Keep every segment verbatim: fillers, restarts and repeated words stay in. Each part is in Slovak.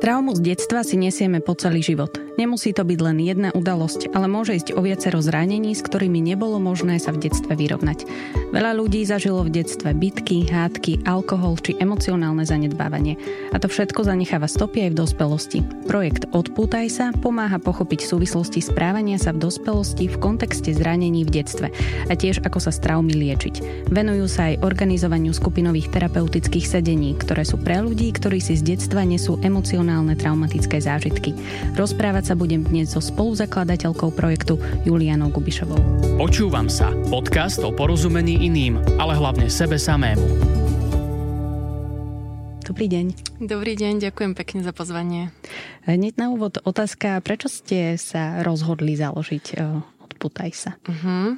Traumu z detstva si nesieme po celý život. Nemusí to byť len jedna udalosť, ale môže ísť o viacero zranení, s ktorými nebolo možné sa v detstve vyrovnať. Veľa ľudí zažilo v detstve bitky, hádky, alkohol či emocionálne zanedbávanie. A to všetko zanecháva stopy aj v dospelosti. Projekt Odpútaj sa pomáha pochopiť súvislosti správania sa v dospelosti v kontexte zranení v detstve a tiež ako sa z traumy liečiť. Venujú sa aj organizovaniu skupinových terapeutických sedení, ktoré sú pre ľudí, ktorí si z detstva nesú emocionálne traumatické zážitky. Rozprávať sa budem dnes so spoluzakladateľkou projektu Julianou Gubišovou. Počúvam sa. Podcast o porozumení iným, ale hlavne sebe samému. Dobrý deň. Dobrý deň, ďakujem pekne za pozvanie. Hneď na úvod otázka, prečo ste sa rozhodli založiť Odpútaj sa? Uh-huh.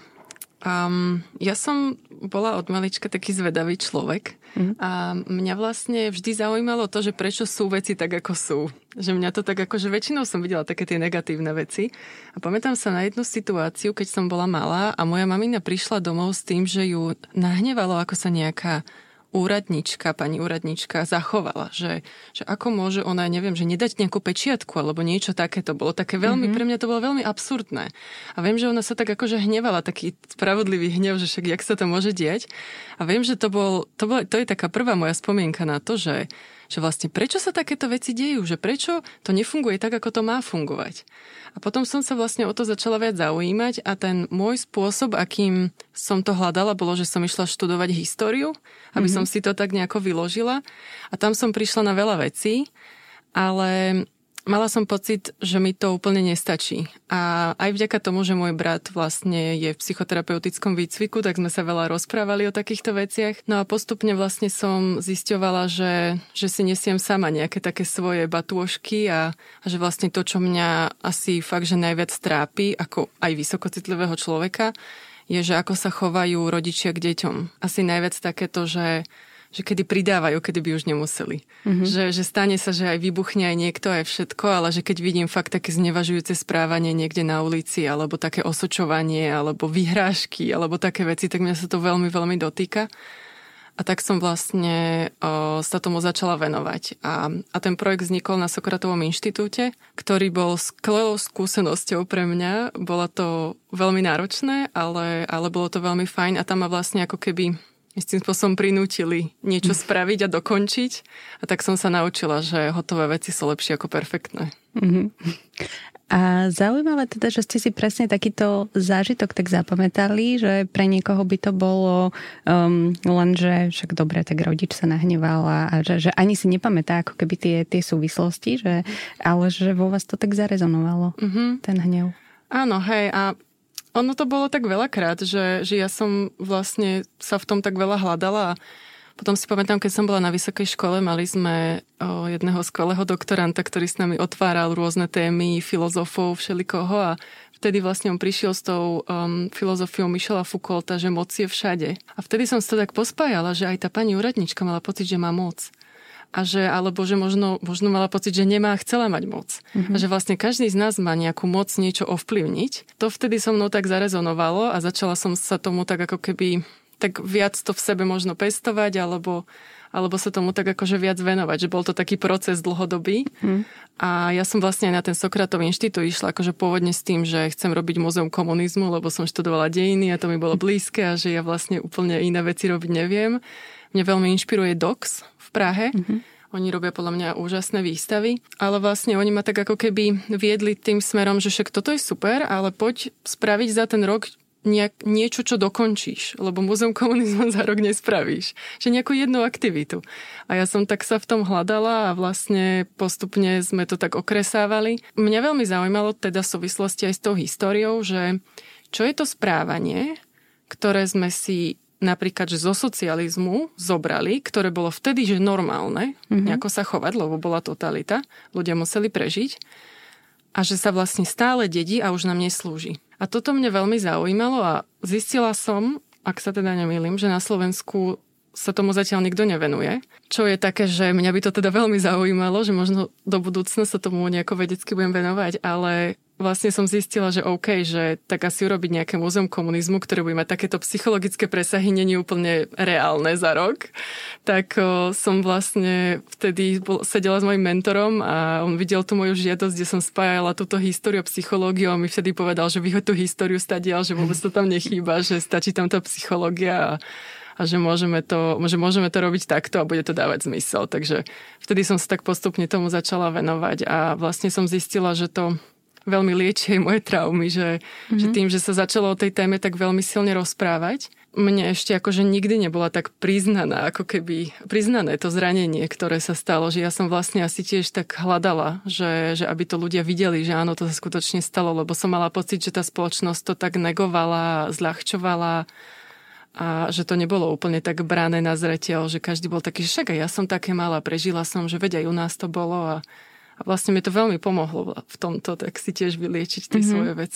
Um, ja som bola od malička taký zvedavý človek mm. a mňa vlastne vždy zaujímalo to, že prečo sú veci tak, ako sú. Že mňa to tak ako, že väčšinou som videla také tie negatívne veci. A pamätám sa na jednu situáciu, keď som bola malá a moja mamina prišla domov s tým, že ju nahnevalo, ako sa nejaká úradnička, pani úradnička zachovala, že, že ako môže ona, neviem, že nedať nejakú pečiatku alebo niečo také, to bolo také veľmi, mm-hmm. pre mňa to bolo veľmi absurdné. A viem, že ona sa tak akože hnevala, taký spravodlivý hnev, že však jak sa to môže diať. A viem, že to bol, to bol, to je taká prvá moja spomienka na to, že, že vlastne prečo sa takéto veci dejú, že prečo to nefunguje tak, ako to má fungovať. A potom som sa vlastne o to začala viac zaujímať a ten môj spôsob, akým som to hľadala, bolo, že som išla študovať históriu, aby mm-hmm. som si to tak nejako vyložila. A tam som prišla na veľa vecí, ale mala som pocit, že mi to úplne nestačí. A aj vďaka tomu, že môj brat vlastne je v psychoterapeutickom výcviku, tak sme sa veľa rozprávali o takýchto veciach. No a postupne vlastne som zisťovala, že, že si nesiem sama nejaké také svoje batôžky a, a že vlastne to, čo mňa asi fakt, že najviac trápi, ako aj vysokocitlivého človeka, je, že ako sa chovajú rodičia k deťom. Asi najviac takéto, že že kedy pridávajú, kedy by už nemuseli. Mm-hmm. Že, že stane sa, že aj vybuchne aj niekto, aj všetko, ale že keď vidím fakt také znevažujúce správanie niekde na ulici, alebo také osočovanie, alebo vyhrážky, alebo také veci, tak mňa sa to veľmi, veľmi dotýka. A tak som vlastne o, sa tomu začala venovať. A, a ten projekt vznikol na Sokratovom inštitúte, ktorý bol skvelou skúsenosťou pre mňa. Bolo to veľmi náročné, ale, ale bolo to veľmi fajn a tam ma vlastne ako keby s tým spôsobom prinútili niečo spraviť a dokončiť. A tak som sa naučila, že hotové veci sú lepšie ako perfektné. Mm-hmm. A zaujímavé teda, že ste si presne takýto zážitok tak zapamätali, že pre niekoho by to bolo um, len, že však dobre, tak rodič sa nahneval a, a že, že ani si nepamätá ako keby tie, tie súvislosti, že, ale že vo vás to tak zarezonovalo, mm-hmm. ten hnev. Áno, hej, a ono to bolo tak veľakrát, že, že ja som vlastne sa v tom tak veľa hľadala a potom si pamätám, keď som bola na vysokej škole, mali sme o, jedného skvelého doktoranta, ktorý s nami otváral rôzne témy, filozofov, všelikoho a vtedy vlastne on prišiel s tou um, filozofiou Michela Foucaulta, že moc je všade. A vtedy som sa tak pospájala, že aj tá pani úradnička mala pocit, že má moc. A že, alebo že možno, možno mala pocit, že nemá a chcela mať moc. Mm-hmm. A že vlastne každý z nás má nejakú moc niečo ovplyvniť. To vtedy so mnou tak zarezonovalo a začala som sa tomu tak ako keby tak viac to v sebe možno pestovať alebo, alebo sa tomu tak akože viac venovať. Že bol to taký proces dlhodobý. Mm. A ja som vlastne aj na ten Sokratov inštitút išla akože pôvodne s tým, že chcem robiť múzeum komunizmu, lebo som študovala dejiny a to mi bolo blízke a že ja vlastne úplne iné veci robiť neviem. Mňa veľmi inšpiruje Dox v Prahe. Mm-hmm. Oni robia podľa mňa úžasné výstavy, ale vlastne oni ma tak ako keby viedli tým smerom, že však toto je super, ale poď spraviť za ten rok nejak, niečo, čo dokončíš, lebo múzeum komunizmu za rok nespravíš. Že nejakú jednu aktivitu. A ja som tak sa v tom hľadala a vlastne postupne sme to tak okresávali. Mňa veľmi zaujímalo teda v súvislosti aj s tou históriou, že čo je to správanie, ktoré sme si napríklad, že zo socializmu zobrali, ktoré bolo vtedy, že normálne, mm-hmm. nejako sa chovať, lebo bola totalita, ľudia museli prežiť a že sa vlastne stále dedí a už nám neslúži. A toto mňa veľmi zaujímalo a zistila som, ak sa teda nemýlim, že na Slovensku sa tomu zatiaľ nikto nevenuje, čo je také, že mňa by to teda veľmi zaujímalo, že možno do budúcna sa tomu nejako vedecky budem venovať, ale vlastne som zistila, že OK, že tak asi urobiť nejaké múzeum komunizmu, ktoré bude mať takéto psychologické presahy, nie je úplne reálne za rok. Tak o, som vlastne vtedy bol, sedela s mojim mentorom a on videl tú moju žiadosť, kde som spájala túto históriu a psychológiu a mi vtedy povedal, že vyhoď tú históriu stadiaľ, že vôbec to tam nechýba, že stačí tam tá psychológia a a že môžeme to, že môžeme to robiť takto a bude to dávať zmysel. Takže vtedy som sa tak postupne tomu začala venovať a vlastne som zistila, že to veľmi lieči aj moje traumy, že, mm-hmm. že tým, že sa začalo o tej téme tak veľmi silne rozprávať, mne ešte akože nikdy nebola tak priznaná, ako keby priznané to zranenie, ktoré sa stalo, že ja som vlastne asi tiež tak hľadala, že, že aby to ľudia videli, že áno, to sa skutočne stalo, lebo som mala pocit, že tá spoločnosť to tak negovala, zľahčovala, a že to nebolo úplne tak brané na zreteľ, že každý bol taký, že však aj ja som také malá, prežila som, že veď aj u nás to bolo a, a vlastne mi to veľmi pomohlo v tomto, tak si tiež vyliečiť tie mm-hmm. svoje veci.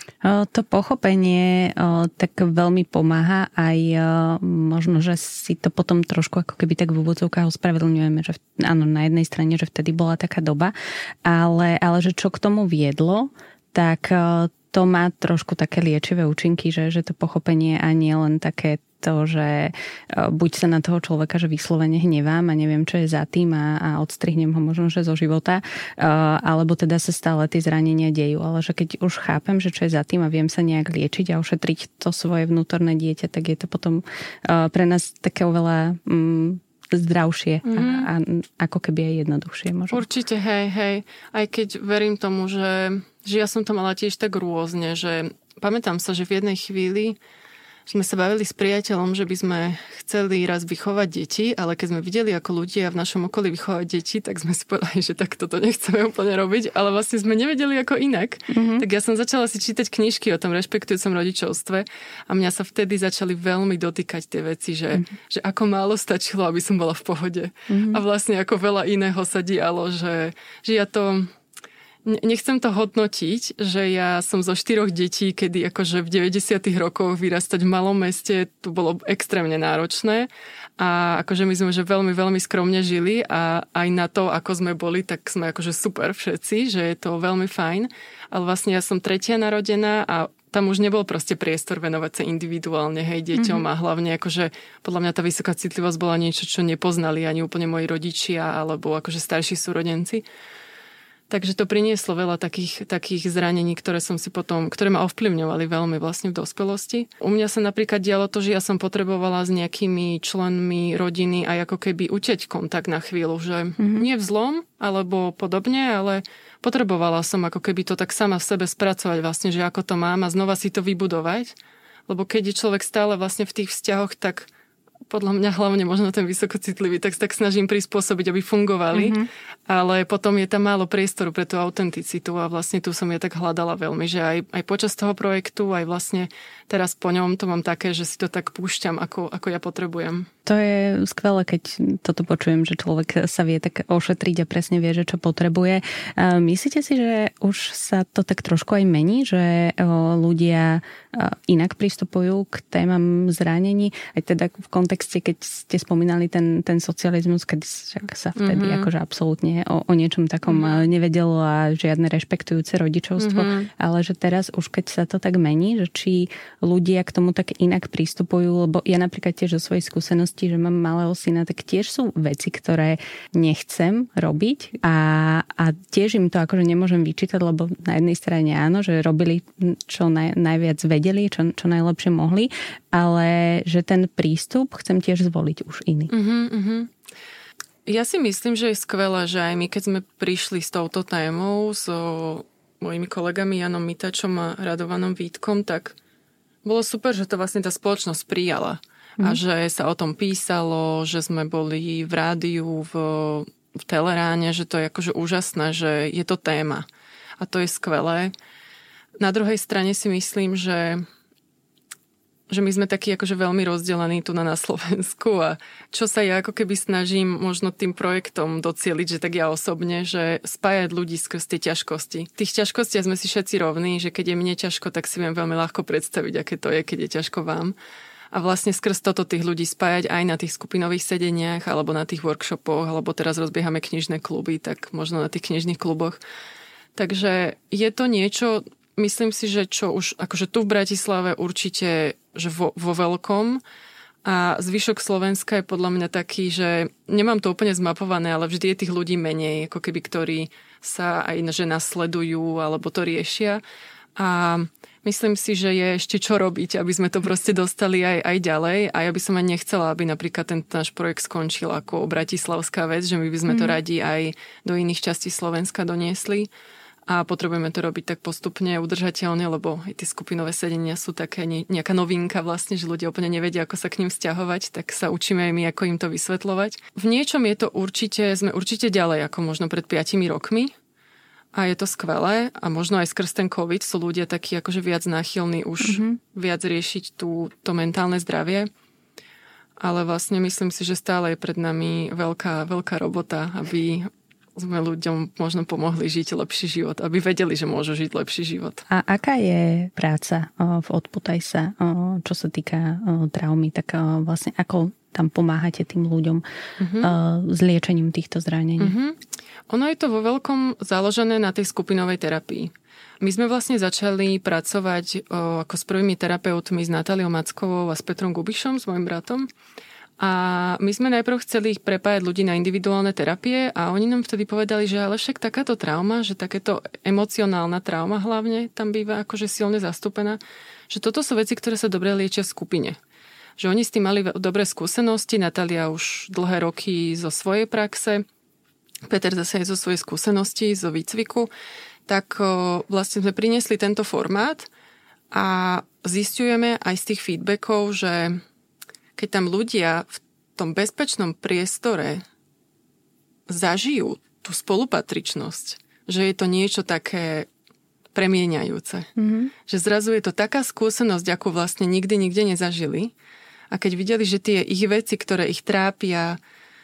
To pochopenie tak veľmi pomáha aj možno, že si to potom trošku ako keby tak v úvodzovkách ospravedlňujeme, že áno, na jednej strane, že vtedy bola taká doba, ale, ale že čo k tomu viedlo, tak to má trošku také liečivé účinky, že, že to pochopenie a nie len také to, že buď sa na toho človeka, že vyslovene hnevám a neviem, čo je za tým a, a odstrihnem ho možno, že zo života, alebo teda sa stále tie zranenia dejú. Ale že keď už chápem, že čo je za tým a viem sa nejak liečiť a ošetriť to svoje vnútorné dieťa, tak je to potom pre nás také oveľa mm, zdravšie mm-hmm. a, a ako keby aj jednoduchšie. Možno. Určite, hej, hej. Aj keď verím tomu, že že ja som to mala tiež tak rôzne, že pamätám sa, že v jednej chvíli sme sa bavili s priateľom, že by sme chceli raz vychovať deti, ale keď sme videli, ako ľudia v našom okolí vychovať deti, tak sme si povedali, že tak toto nechceme úplne robiť, ale vlastne sme nevedeli ako inak. Mm-hmm. Tak ja som začala si čítať knižky o tom rešpektujúcom rodičovstve a mňa sa vtedy začali veľmi dotýkať tie veci, že, mm-hmm. že ako málo stačilo, aby som bola v pohode. Mm-hmm. A vlastne ako veľa iného sa dialo, že, že ja to... Nechcem to hodnotiť, že ja som zo štyroch detí, kedy akože v deväťdesiatych rokoch vyrastať v malom meste, to bolo extrémne náročné a akože my sme že veľmi, veľmi skromne žili a aj na to, ako sme boli, tak sme akože super všetci, že je to veľmi fajn, ale vlastne ja som tretia narodená a tam už nebol proste priestor venovať sa individuálne, hej, deťom mm-hmm. a hlavne akože podľa mňa tá vysoká citlivosť bola niečo, čo nepoznali ani úplne moji rodičia alebo akože starší súrodenci. Takže to prinieslo veľa takých, takých zranení, ktoré som si potom, ktoré ma ovplyvňovali veľmi vlastne v dospelosti. U mňa sa napríklad dialo to, že ja som potrebovala s nejakými členmi rodiny aj ako keby uteť kontakt na chvíľu, že mm-hmm. nie vzlom alebo podobne, ale potrebovala som ako keby to tak sama v sebe spracovať vlastne, že ako to mám a znova si to vybudovať. Lebo keď je človek stále vlastne v tých vzťahoch, tak podľa mňa hlavne možno ten vysokocitlivý, tak tak snažím prispôsobiť, aby fungovali, mm-hmm. ale potom je tam málo priestoru pre tú autenticitu a vlastne tu som ja tak hľadala veľmi, že aj, aj počas toho projektu, aj vlastne teraz po ňom to mám také, že si to tak púšťam, ako, ako ja potrebujem. To je skvelé, keď toto počujem, že človek sa vie tak ošetriť a presne vie, že čo potrebuje. Myslíte si, že už sa to tak trošku aj mení, že ľudia inak pristupujú k témam zranení? Aj teda v kontexte, keď ste spomínali ten, ten socializmus, keď sa vtedy mm-hmm. akože absolútne o, o niečom takom mm-hmm. nevedelo a žiadne rešpektujúce rodičovstvo, mm-hmm. ale že teraz už keď sa to tak mení, že či ľudia k tomu tak inak pristupujú, lebo ja napríklad tiež zo svojej skúsenosti, že mám malého syna, tak tiež sú veci, ktoré nechcem robiť a, a tiež im to akože nemôžem vyčítať, lebo na jednej strane áno, že robili čo naj, najviac vedeli, čo, čo najlepšie mohli, ale že ten prístup chcem tiež zvoliť už iný. Uh-huh, uh-huh. Ja si myslím, že je skvelé, že aj my, keď sme prišli s touto témou so mojimi kolegami Janom Mitačom a Radovanom Vítkom, tak bolo super, že to vlastne tá spoločnosť prijala. A mm. že sa o tom písalo, že sme boli v rádiu, v, v Teleráne, že to je akože úžasné, že je to téma. A to je skvelé. Na druhej strane si myslím, že, že my sme takí akože veľmi rozdelení tu na, na Slovensku a čo sa ja ako keby snažím možno tým projektom docieliť, že tak ja osobne, že spájať ľudí skrz tie ťažkosti. V tých ťažkostiach sme si všetci rovní, že keď je mne ťažko, tak si viem veľmi ľahko predstaviť, aké to je, keď je ťažko vám. A vlastne skrz toto tých ľudí spájať aj na tých skupinových sedeniach, alebo na tých workshopoch, alebo teraz rozbiehame knižné kluby, tak možno na tých knižných kluboch. Takže je to niečo, myslím si, že čo už akože tu v Bratislave určite že vo, vo veľkom a zvyšok Slovenska je podľa mňa taký, že nemám to úplne zmapované, ale vždy je tých ľudí menej, ako keby, ktorí sa aj že nasledujú alebo to riešia. A myslím si, že je ešte čo robiť, aby sme to proste dostali aj, aj ďalej. A ja by som aj nechcela, aby napríklad ten náš projekt skončil ako bratislavská vec, že my by sme to radi aj do iných častí Slovenska doniesli. A potrebujeme to robiť tak postupne, udržateľne, lebo aj tie skupinové sedenia sú také nejaká novinka vlastne, že ľudia úplne nevedia, ako sa k ním vzťahovať, tak sa učíme aj my, ako im to vysvetľovať. V niečom je to určite, sme určite ďalej ako možno pred piatimi rokmi. A je to skvelé a možno aj skrz ten COVID sú ľudia takí akože viac náchylní už mm-hmm. viac riešiť tú, to mentálne zdravie. Ale vlastne myslím si, že stále je pred nami veľká, veľká robota, aby sme ľuďom možno pomohli žiť lepší život, aby vedeli, že môžu žiť lepší život. A aká je práca v Odputaj sa, čo sa týka traumy, tak vlastne ako tam pomáhate tým ľuďom mm-hmm. s liečením týchto zranení? Mm-hmm. Ono je to vo veľkom založené na tej skupinovej terapii. My sme vlastne začali pracovať o, ako s prvými terapeutmi s Natáliou Mackovou a s Petrom Gubišom, s mojim bratom. A my sme najprv chceli ich prepájať ľudí na individuálne terapie a oni nám vtedy povedali, že ale však takáto trauma, že takéto emocionálna trauma hlavne tam býva akože silne zastúpená, že toto sú veci, ktoré sa dobre liečia v skupine. Že oni s tým mali dobré skúsenosti, Natália už dlhé roky zo svojej praxe, Peter zase aj zo svojej skúsenosti, zo výcviku, tak o, vlastne sme priniesli tento formát a zisťujeme aj z tých feedbackov, že keď tam ľudia v tom bezpečnom priestore zažijú tú spolupatričnosť, že je to niečo také premieňajúce. Mm-hmm. Že zrazu je to taká skúsenosť, akú vlastne nikdy nikde nezažili. A keď videli, že tie ich veci, ktoré ich trápia,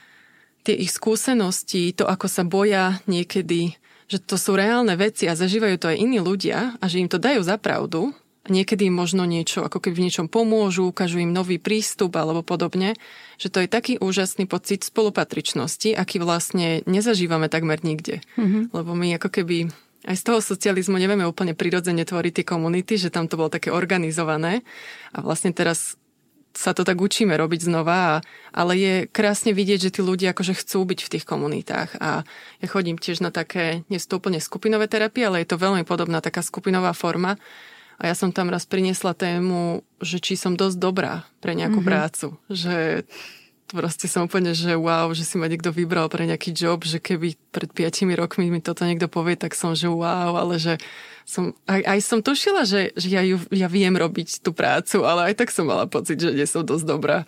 tie ich skúsenosti, to, ako sa boja niekedy, že to sú reálne veci a zažívajú to aj iní ľudia a že im to dajú za pravdu, niekedy im možno niečo, ako keby v niečom pomôžu, ukážu im nový prístup alebo podobne, že to je taký úžasný pocit spolupatričnosti, aký vlastne nezažívame takmer nikde. Mm-hmm. Lebo my ako keby aj z toho socializmu nevieme úplne prirodzene tvoriť tie komunity, že tam to bolo také organizované a vlastne teraz sa to tak učíme robiť znova, ale je krásne vidieť, že tí ľudia akože chcú byť v tých komunitách a ja chodím tiež na také, nie sú to úplne skupinové terapie, ale je to veľmi podobná taká skupinová forma. A ja som tam raz priniesla tému, že či som dosť dobrá pre nejakú mm-hmm. prácu. Že proste som úplne, že wow, že si ma niekto vybral pre nejaký job, že keby pred piatimi rokmi mi toto niekto povie, tak som, že wow, ale že som, aj, aj som tušila, že, že ja, ju, ja viem robiť tú prácu, ale aj tak som mala pocit, že nie som dosť dobrá.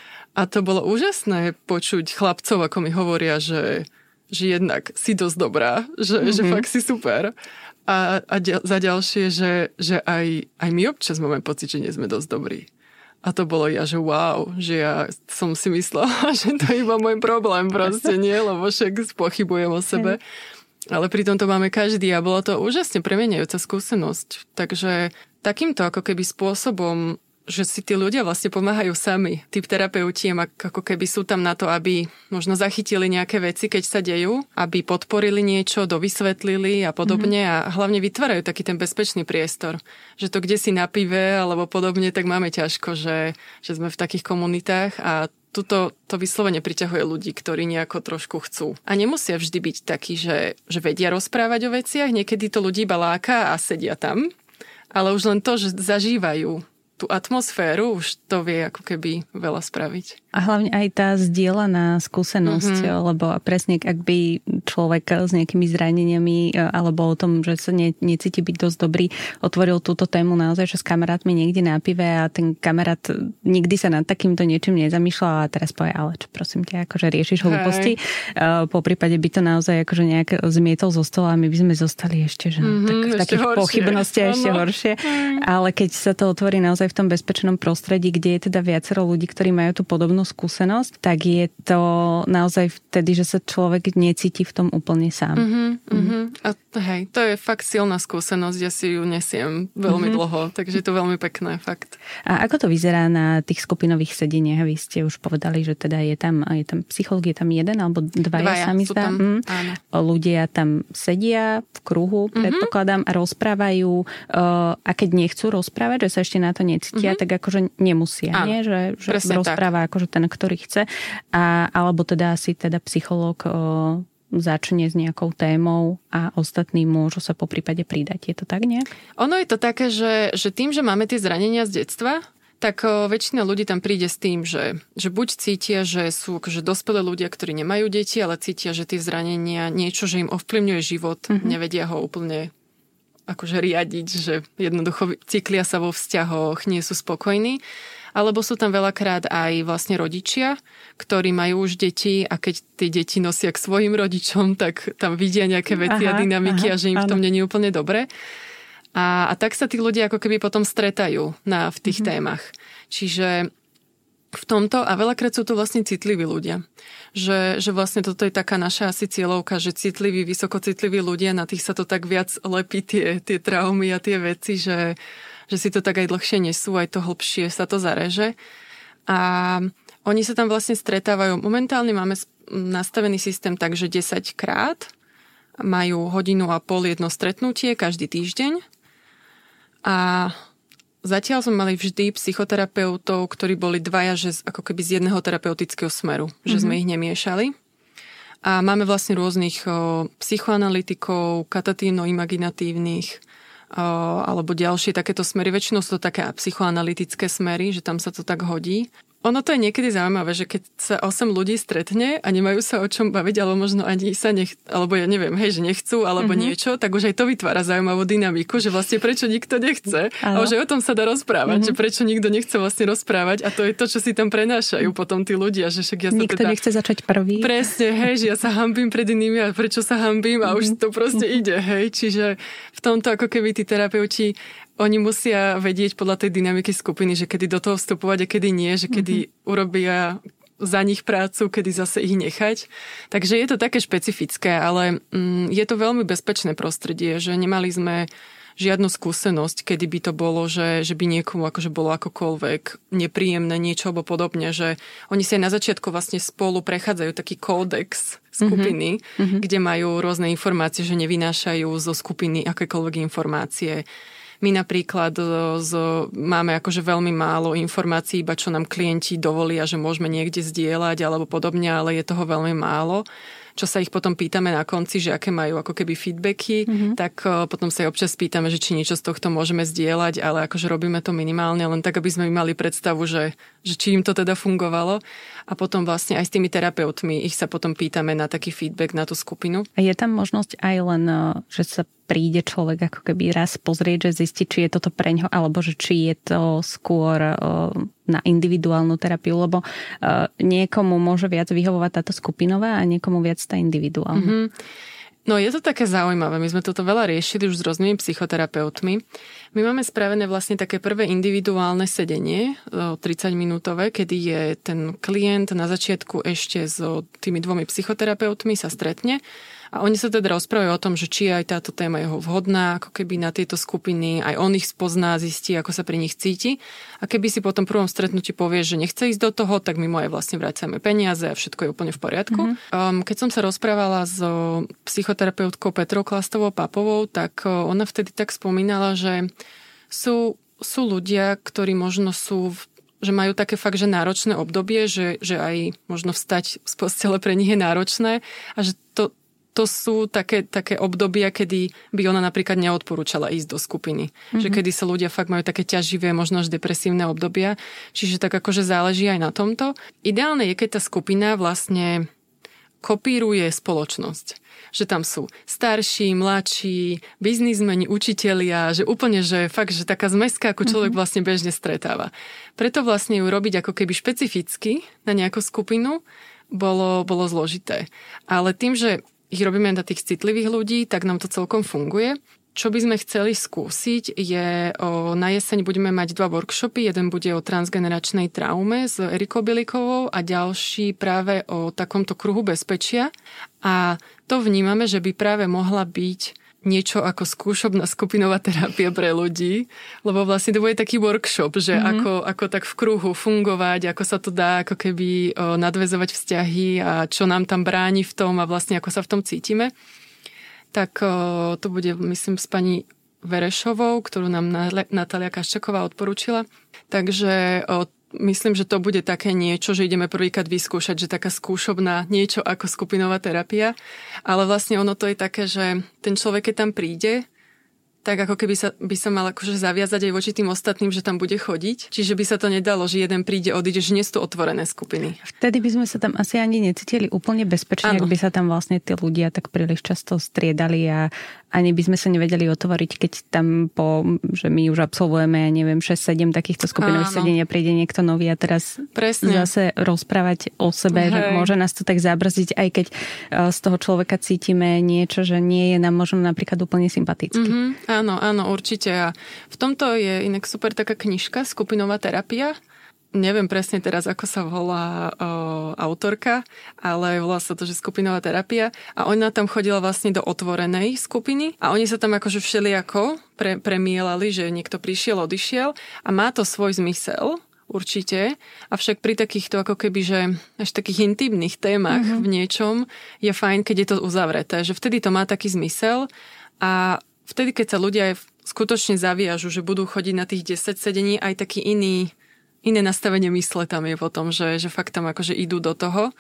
A to bolo úžasné počuť chlapcov, ako mi hovoria, že, že jednak si dosť dobrá, že, mm-hmm. že fakt si super. A, a ďal, za ďalšie, že, že aj, aj my občas máme pocit, že nie sme dosť dobrí. A to bolo ja, že wow, že ja som si myslela, že to je iba môj problém proste, nie, lebo však pochybujem o sebe. Ale pritom to máme každý a bola to úžasne premieňajúca skúsenosť. Takže takýmto ako keby spôsobom, že si tí ľudia vlastne pomáhajú sami. Tí terapeuti ako keby sú tam na to, aby možno zachytili nejaké veci, keď sa dejú, aby podporili niečo, dovysvetlili a podobne mm-hmm. a hlavne vytvárajú taký ten bezpečný priestor. Že to, kde si na pive alebo podobne, tak máme ťažko, že, že sme v takých komunitách a tuto to vyslovene priťahuje ľudí, ktorí nejako trošku chcú. A nemusia vždy byť takí, že, že vedia rozprávať o veciach, niekedy to ľudí iba láka a sedia tam, ale už len to, že zažívajú tú atmosféru, už to vie ako keby veľa spraviť. A hlavne aj tá zdieľaná skúsenosť, mm-hmm. lebo presne ak by človek s nejakými zraneniami alebo o tom, že sa ne, necíti byť dosť dobrý, otvoril túto tému naozaj, že s kamarátmi niekde na pive a ten kamarát nikdy sa nad takýmto niečím nezamýšľal a teraz povie, ale čo prosím ťa, akože riešiš hlúposti. Po prípade by to naozaj akože nejak zmietol zo stola a my by sme zostali ešte, že mm-hmm, tak v takých pochybnostiach ešte horšie. Ale keď sa to otvorí naozaj v tom bezpečnom prostredí, kde je teda viacero ľudí, ktorí majú tú podobnú podobnú skúsenosť, tak je to naozaj vtedy, že sa človek necíti v tom úplne sám. Mm-hmm, mm-hmm. A hej, to je fakt silná skúsenosť, ja si ju nesiem veľmi mm-hmm. dlho, takže je to veľmi pekné, fakt. A ako to vyzerá na tých skupinových sedeniach? Vy ste už povedali, že teda je tam, je tam psychológ, je tam jeden alebo dvaja, dvaja sa mi zdá. Tam, mm. áno. Ľudia tam sedia v kruhu, predpokladám, a rozprávajú. A keď nechcú rozprávať, že sa ešte na to necítia, mm-hmm. tak akože nemusia, áno, nie? Že, že rozpráva tak. Akože ten, ktorý chce. A, alebo teda asi teda psychológ o, začne s nejakou témou a ostatní môžu sa po prípade pridať. Je to tak nejak? Ono je to také, že, že tým, že máme tie zranenia z detstva, tak o, väčšina ľudí tam príde s tým, že, že buď cítia, že sú akože dospelé ľudia, ktorí nemajú deti, ale cítia, že tie zranenia, niečo, že im ovplyvňuje život, mm-hmm. nevedia ho úplne akože riadiť, že jednoducho cyklia sa vo vzťahoch, nie sú spokojní. Alebo sú tam veľakrát aj vlastne rodičia, ktorí majú už deti a keď tie deti nosia k svojim rodičom, tak tam vidia nejaké veci aha, a dynamiky aha, a že im v tom nie je úplne dobre. A, a tak sa tí ľudia ako keby potom stretajú na, v tých mm-hmm. témach. Čiže v tomto, a veľakrát sú to vlastne citliví ľudia. Že, že vlastne toto je taká naša asi cieľovka, že citliví, vysokocitliví ľudia, na tých sa to tak viac lepí tie, tie traumy a tie veci, že že si to tak aj dlhšie nesú, aj to hlbšie sa to zareže. A oni sa tam vlastne stretávajú. Momentálne máme nastavený systém tak, že desaťkrát majú hodinu a pol jedno stretnutie každý týždeň. A zatiaľ sme mali vždy psychoterapeutov, ktorí boli dvaja, že ako keby z jedného terapeutického smeru, že mm-hmm. sme ich nemiešali. A máme vlastne rôznych o, psychoanalytikov, katatívno-imaginatívnych, alebo ďalšie takéto smery. Väčšinou sú to také psychoanalytické smery, že tam sa to tak hodí. Ono to je niekedy zaujímavé, že keď sa osem ľudí stretne a nemajú sa o čom baviť, alebo možno ani sa nech, alebo ja neviem, hej, že nechcú, alebo mm-hmm. niečo, tak už aj to vytvára zaujímavú dynamiku, že vlastne prečo nikto nechce. Áno. A už aj o tom sa dá rozprávať, mm-hmm. že prečo nikto nechce vlastne rozprávať a to je to, čo si tam prenášajú potom tí ľudia, že však ja sa nikto teda... nechce začať prvý. Presne, hej, že ja sa hanbím pred inými a prečo sa hanbím a mm-hmm. už to proste ide, hej. Čiže v tomto ako keby tí terapeuti oni musia vedieť podľa tej dynamiky skupiny, že kedy do toho vstupovať a kedy nie, že kedy mm-hmm. urobia za nich prácu, kedy zase ich nechať. Takže je to také špecifické, ale mm, je to veľmi bezpečné prostredie, že nemali sme žiadnu skúsenosť, kedy by to bolo, že, že by niekomu akože bolo akokoľvek nepríjemné niečo alebo podobne, že oni sa aj na začiatku vlastne spolu prechádzajú taký kódex skupiny, mm-hmm. kde majú rôzne informácie, že nevynášajú zo skupiny akékoľvek informácie. My napríklad z, máme akože veľmi málo informácií, iba čo nám klienti dovolia, že môžeme niekde zdieľať alebo podobne, ale je toho veľmi málo. Čo sa ich potom pýtame na konci, že aké majú ako keby feedbacky, mm-hmm. tak potom sa aj občas pýtame, že či niečo z tohto môžeme zdieľať, ale akože robíme to minimálne, len tak, aby sme mali predstavu, že, že či im to teda fungovalo. A potom vlastne aj s tými terapeutmi ich sa potom pýtame na taký feedback na tú skupinu. A je tam možnosť aj len, že sa príde človek ako keby raz pozrieť, že zistí, či je toto preňho, alebo že či je to skôr na individuálnu terapiu, lebo niekomu môže viac vyhovovať táto skupinová a niekomu viac tá individuálna. Mm-hmm. No je to také zaujímavé. My sme toto veľa riešili už s rôznymi psychoterapeutmi. My máme spravené vlastne také prvé individuálne sedenie, tridsaťminútové, kedy je ten klient na začiatku ešte s tými dvomi psychoterapeutmi sa stretne. A oni sa teda rozprávajú o tom, že či aj táto téma je vhodná, ako keby na tieto skupiny, aj on ich spozná, zistí, ako sa pri nich cíti. A keby si po tom prvom stretnutí povie, že nechce ísť do toho, tak my mu aj vlastne vracame peniaze a všetko je úplne v poriadku. Mm-hmm. Um, keď som sa rozprávala s psychoterapeutkou Petrou Klastovou-Papovou, tak ona vtedy tak spomínala, že sú, sú ľudia, ktorí možno sú v že majú také fakt, že náročné obdobie, že, že aj možno vstať z postele pre nich je náročné a že to To sú také, také obdobia, kedy by ona napríklad neodporúčala ísť do skupiny. Mm-hmm. Že kedy sa ľudia fakt majú také ťaživé, možno až depresívne obdobia. Čiže tak akože záleží aj na tomto. Ideálne je, keď tá skupina vlastne kopíruje spoločnosť. Že tam sú starší, mladší, biznismeni, učitelia, že úplne, že fakt, že taká zmeska, ako človek mm-hmm. vlastne bežne stretáva. Preto vlastne ju robiť ako keby špecificky na nejakú skupinu bolo, bolo zložité. Ale tým, že ich robíme na tých citlivých ľudí, tak nám to celkom funguje. čo by sme chceli skúsiť je, o, na jeseň budeme mať dva workshopy. Jeden bude o transgeneračnej traume s Erikou Bilikovou a ďalší práve o takomto kruhu bezpečia. A to vnímame, že by práve mohla byť niečo ako skúšobná skupinová terapia pre ľudí, lebo vlastne to bude taký workshop, že mm-hmm. ako, ako tak v kruhu fungovať, ako sa to dá ako keby o, nadväzovať vzťahy a čo nám tam bráni v tom a vlastne ako sa v tom cítime. Tak o, to bude, myslím, s pani Verešovou, ktorú nám Natália Kaščaková odporúčila. Takže o, myslím, že to bude také niečo, že ideme prvýkrát vyskúšať, že taká skúšobná niečo ako skupinová terapia. Ale vlastne ono to je také, že ten človek, keď tam príde, tak ako keby sa, by sa mal akože zaviazať aj voči tým ostatným, že tam bude chodiť. Čiže by sa to nedalo, že jeden príde, odíde, že nie sú to otvorené skupiny. Vtedy by sme sa tam asi ani necítili úplne bezpečne, ak by sa tam vlastne tí ľudia tak príliš často striedali a ani by sme sa nevedeli otvoriť, keď tam po, že my už absolvujeme, ja neviem, šesť sedem takýchto skupinových sedení a príde niekto nový a teraz Presne. zase rozprávať o sebe, Hej. že môže nás to tak zabrzdiť, aj keď z toho človeka cítime niečo, že nie je nám možno napríklad úplne sympatický. Mm-hmm. Áno, áno, určite. A v tomto je inak super taká knižka, skupinová terapia. Neviem presne teraz, ako sa volá o, autorka, ale volá sa to, že skupinová terapia. A ona tam chodila vlastne do otvorenej skupiny a oni sa tam akože všelijako pre, premielali, že niekto prišiel, odišiel a má to svoj zmysel, určite. Avšak pri takýchto ako keby, že až takých intimných témach mm-hmm. v niečom je fajn, keď je to uzavreté. Že vtedy to má taký zmysel a vtedy, keď sa ľudia skutočne zaviažu, že budú chodiť na tých desať sedení, aj taký iný, iné nastavenie mysle tam je potom, že, že fakt tam akože idú do toho.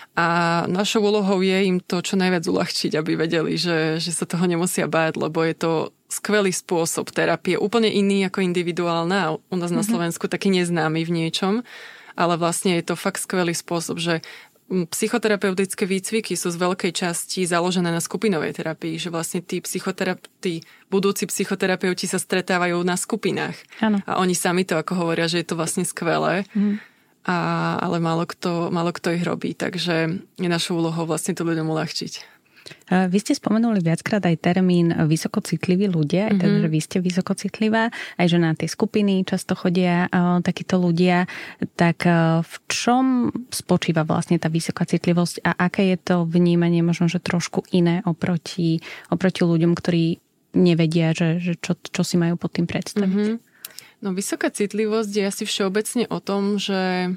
A našou úlohou je im to čo najviac uľahčiť, aby vedeli, že, že sa toho nemusia báť, lebo je to skvelý spôsob terapie, úplne iný ako individuálna a u nás na Slovensku taký neznámy v niečom, ale vlastne je to fakt skvelý spôsob, že psychoterapeutické výcviky sú z veľkej časti založené na skupinovej terapii, že vlastne tí, psychoterape- tí budúci psychoterapeuti sa stretávajú na skupinách. Ano. A oni sami to ako hovoria, že je to vlastne skvelé, mm. a, ale málo kto, málo kto ich robí, takže je našou úlohou vlastne to ľuďom uľahčiť. Vy ste spomenuli viackrát aj termín vysokocitliví ľudia, aj mm-hmm. takže vy ste vysokocitlivá, aj že na tie skupiny často chodia uh, takíto ľudia. Tak uh, v čom spočíva vlastne tá vysoká citlivosť a aké je to vnímanie možno, že trošku iné oproti, oproti ľuďom, ktorí nevedia, že, že čo, čo si majú pod tým predstaviť? Mm-hmm. No vysoká citlivosť je asi všeobecne o tom, že,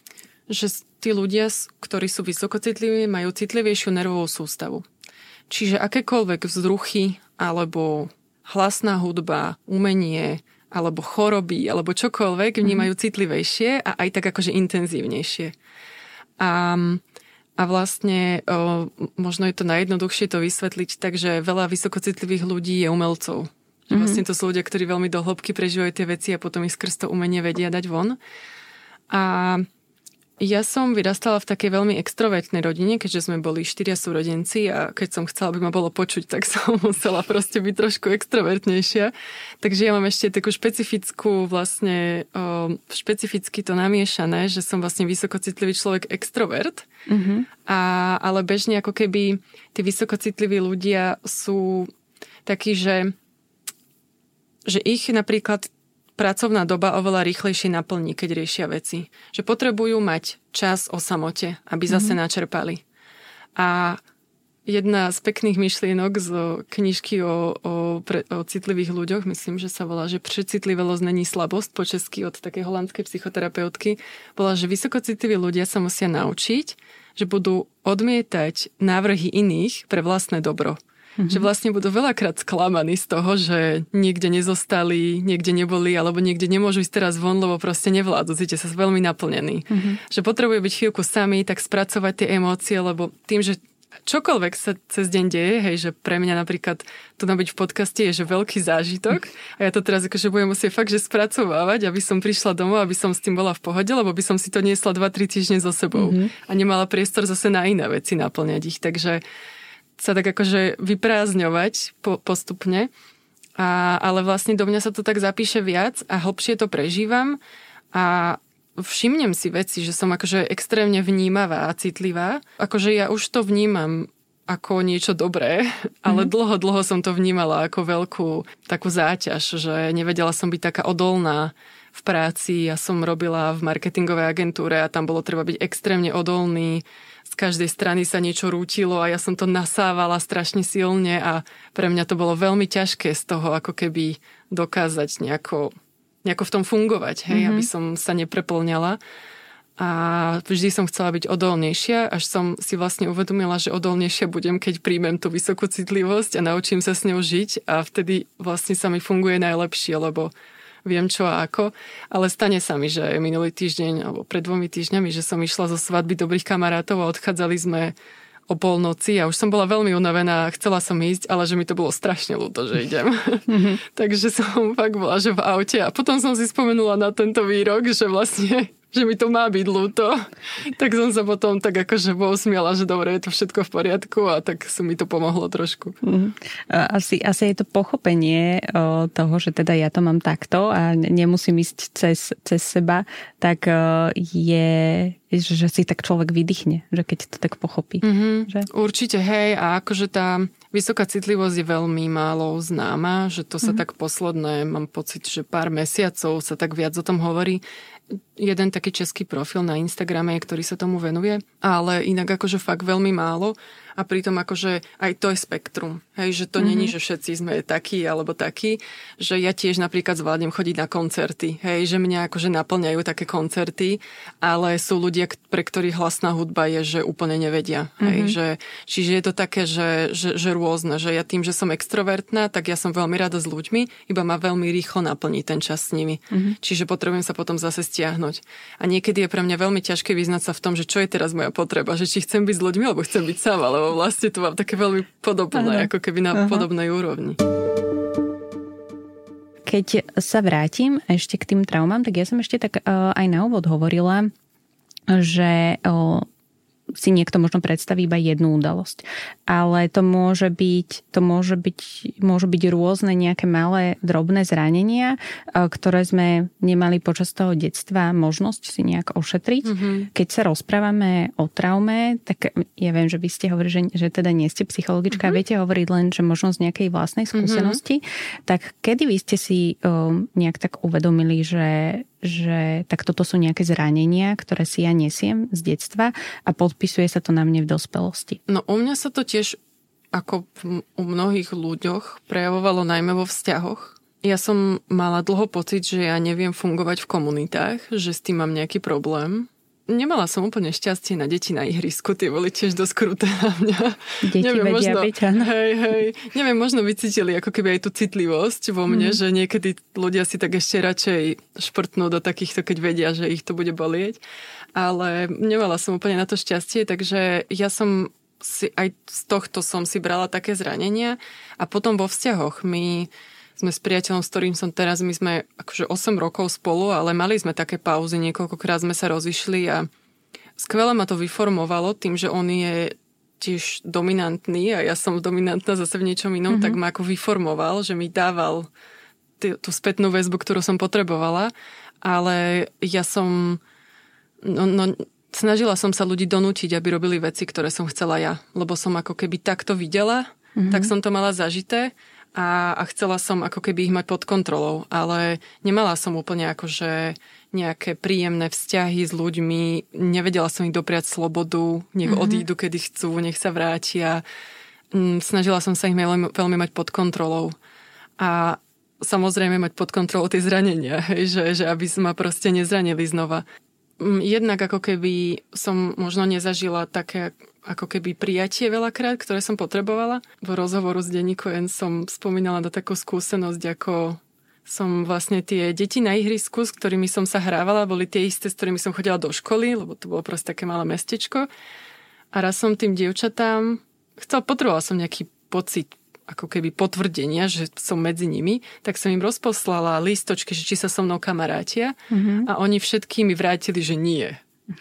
že tí ľudia, ktorí sú vysokocitliví, majú citlivejšiu nervovú sústavu. Čiže akékoľvek vzruchy, alebo hlasná hudba, umenie, alebo choroby, alebo čokoľvek vnímajú citlivejšie a aj tak akože intenzívnejšie. A, a vlastne o, možno je to najjednoduchšie to vysvetliť, takže veľa vysokocitlivých ľudí je umelcov. Mm-hmm. Vlastne to sú ľudia, ktorí veľmi do hĺbky prežívajú tie veci a potom ich skrz to umenie vedia dať von. A ja som vyrastala v takej veľmi extrovertnej rodine, keďže sme boli štyria súrodenci a keď som chcela, aby ma bolo počuť, tak som musela proste byť trošku extrovertnejšia. Takže ja mám ešte takú špecifickú vlastne, o, špecificky to namiešané, že som vlastne vysokocitlivý človek extrovert. Mm-hmm. A, ale bežne ako keby tí vysokocitliví ľudia sú takí, že, že ich napríklad pracovná doba oveľa rýchlejšie naplní, keď riešia veci. Že potrebujú mať čas o samote, aby zase mm-hmm. načerpali. A jedna z pekných myšlienok z knižky o, o, pre, o citlivých ľuďoch, myslím, že sa volá, že Přecitlivelosť není slabosť, po česky od takej holandskej psychoterapeutky, bola, že vysokocitliví ľudia sa musia naučiť, že budú odmietať návrhy iných pre vlastné dobro. Mm-hmm. Že vlastne budú veľakrát sklamaní z toho, že niekde nezostali, niekde neboli, alebo niekde nemôžu ísť teraz von, lebo proste nevládzu, cítia sa veľmi naplnení. Mm-hmm. Že potrebujú byť chvíľku sami, tak spracovať tie emócie, lebo tým, že čokoľvek sa cez deň deje, hej, že pre mňa napríklad tu nabyť v podcaste je, že veľký zážitok a ja to teraz akože budem musieť fakt, že spracovávať, aby som prišla domov, aby som s tým bola v pohode, lebo by som si to niesla dva tri týždne so sebou mm-hmm. a nemala priestor zase na iné veci naplňať ich, takže sa tak akože vyprázdňovať po, postupne. A, ale vlastne do mňa sa to tak zapíše viac a hlbšie to prežívam a všimnem si veci, že som akože extrémne vnímavá a citlivá. Akože ja už to vnímam ako niečo dobré, ale mm-hmm. dlho, dlho som to vnímala ako veľkú takú záťaž, že nevedela som byť taká odolná v práci. Ja som robila v marketingovej agentúre a tam bolo treba byť extrémne odolný. Z každej strany sa niečo rútilo a ja som to nasávala strašne silne a pre mňa to bolo veľmi ťažké z toho ako keby dokázať nejako, nejako v tom fungovať, hej, mm-hmm. aby som sa nepreplňala. A vždy som chcela byť odolnejšia, až som si vlastne uvedomila, že odolnejšia budem, keď príjmem tú vysokú citlivosť a naučím sa s ňou žiť a vtedy vlastne sa mi funguje najlepšie, lebo viem čo a ako. Ale stane sa mi, že minulý týždeň alebo pred dvomi týždňami, že som išla zo svadby dobrých kamarátov a odchádzali sme o polnoci a už som bola veľmi unavená, chcela som ísť, ale že mi to bolo strašne ľúto, že idem. Mm-hmm. Takže som fakt bola, že v aute a potom som si spomenula na tento výrok, že vlastne že mi to má byť ľúto. Tak som sa potom tak akože pousmiala, že dobre, je to všetko v poriadku a tak sa mi to pomohlo trošku. Mm. Asi, asi je to pochopenie toho, že teda ja to mám takto a nemusím ísť cez, cez seba, tak je, že si tak človek vydýchne, že keď to tak pochopí. Mm-hmm. Že? Určite, hej, a akože tá vysoká citlivosť je veľmi málo známa, že to sa mm-hmm. tak posledné, mám pocit, že pár mesiacov sa tak viac o tom hovorí. Jeden taký český profil na Instagrame, ktorý sa tomu venuje, ale inak akože fakt veľmi málo a pritom akože aj to je spektrum. Hej, že to mm-hmm. není, že všetci sme takí alebo takí, že ja tiež napríklad zvládnem chodiť na koncerty, hej, že mňa akože naplňajú také koncerty, ale sú ľudia, pre ktorých hlasná hudba je, že úplne nevedia. Mm-hmm. Hej, že, čiže je to také, že, že, že rôzne, že ja tým, že som extrovertná, tak ja som veľmi rada s ľuďmi, iba ma veľmi rýchlo naplní ten čas s nimi. Mm-hmm. Čiže potrebujem sa potom zase stiahnuť. A niekedy je pre mňa veľmi ťažké vyznať sa v tom, že čo je teraz moja potreba, že či chcem byť s ľuďmi, alebo chcem byť sama, lebo vlastne to mám také veľmi podobné, Aha. ako keby na Aha. podobnej úrovni. Keď sa vrátim ešte k tým traumám, tak ja som ešte tak uh, aj na úvod hovorila, že uh, si niekto možno predstaví iba jednu udalosť. Ale to môže byť, to môže byť, môžu byť rôzne nejaké malé, drobné zranenia, ktoré sme nemali počas toho detstva možnosť si nejak ošetriť. Mm-hmm. Keď sa rozprávame o traume, tak ja viem, že vy ste hovorili, že, že teda nie ste psychologička, mm-hmm. viete hovoriť len, že možno z nejakej vlastnej skúsenosti. Mm-hmm. Tak kedy vy ste si um, nejak tak uvedomili, že že tak toto sú nejaké zranenia, ktoré si ja nesiem z detstva a podpisuje sa to na mne v dospelosti? No u mňa sa to tiež ako u mnohých ľuďoch prejavovalo najmä vo vzťahoch. Ja som mala dlho pocit, že ja neviem fungovať v komunitách, že s tým mám nejaký problém. Nemala som úplne šťastie na deti na ihrisku, tie boli tiež dosť kruté na mňa. Deti neviem, vedia možno, byť, áno. Hej, hej. Neviem, možno vycítili ako keby aj tú citlivosť vo mne, mm. že niekedy ľudia si tak ešte radšej šprtnú do takýchto, keď vedia, že ich to bude bolieť. Ale nemala som úplne na to šťastie, takže ja som si, aj z tohto som si brala také zranenia a potom vo vzťahoch my sme s priateľom, s ktorým som teraz, my sme akože osem rokov spolu, ale mali sme také pauzy, niekoľkokrát sme sa rozišli a skvele ma to vyformovalo tým, že on je tiež dominantný a ja som dominantná zase v niečom inom, mm-hmm. tak ma ako vyformoval, že mi dával t- tú spätnú väzbu, ktorú som potrebovala, ale ja som no, no, snažila som sa ľudí donútiť, aby robili veci, ktoré som chcela ja, lebo som ako keby takto videla, mm-hmm. tak som to mala zažité. A, a chcela som ako keby ich mať pod kontrolou, ale nemala som úplne akože nejaké príjemné vzťahy s ľuďmi, nevedela som ich dopriať slobodu, nech mm-hmm. odídu, kedy chcú, nech sa vrátia. Snažila som sa ich veľmi, veľmi mať pod kontrolou. A samozrejme mať pod kontrolou tie zranenia, hej, že, že aby sme ma proste nezranili znova. Jednak ako keby som možno nezažila také ako keby prijatie veľakrát, ktoré som potrebovala. V rozhovoru s denníku N som spomínala na takú skúsenosť, ako som vlastne tie deti na ihrisku, s ktorými som sa hrávala, boli tie isté, s ktorými som chodila do školy, lebo to bolo proste také malé mestečko. A raz som tým dievčatám chcela, potrebovala som nejaký pocit ako keby potvrdenia, že som medzi nimi, tak som im rozposlala lístočky, že či sa so mnou kamarátia mm-hmm. a oni všetky mi vrátili, že nie.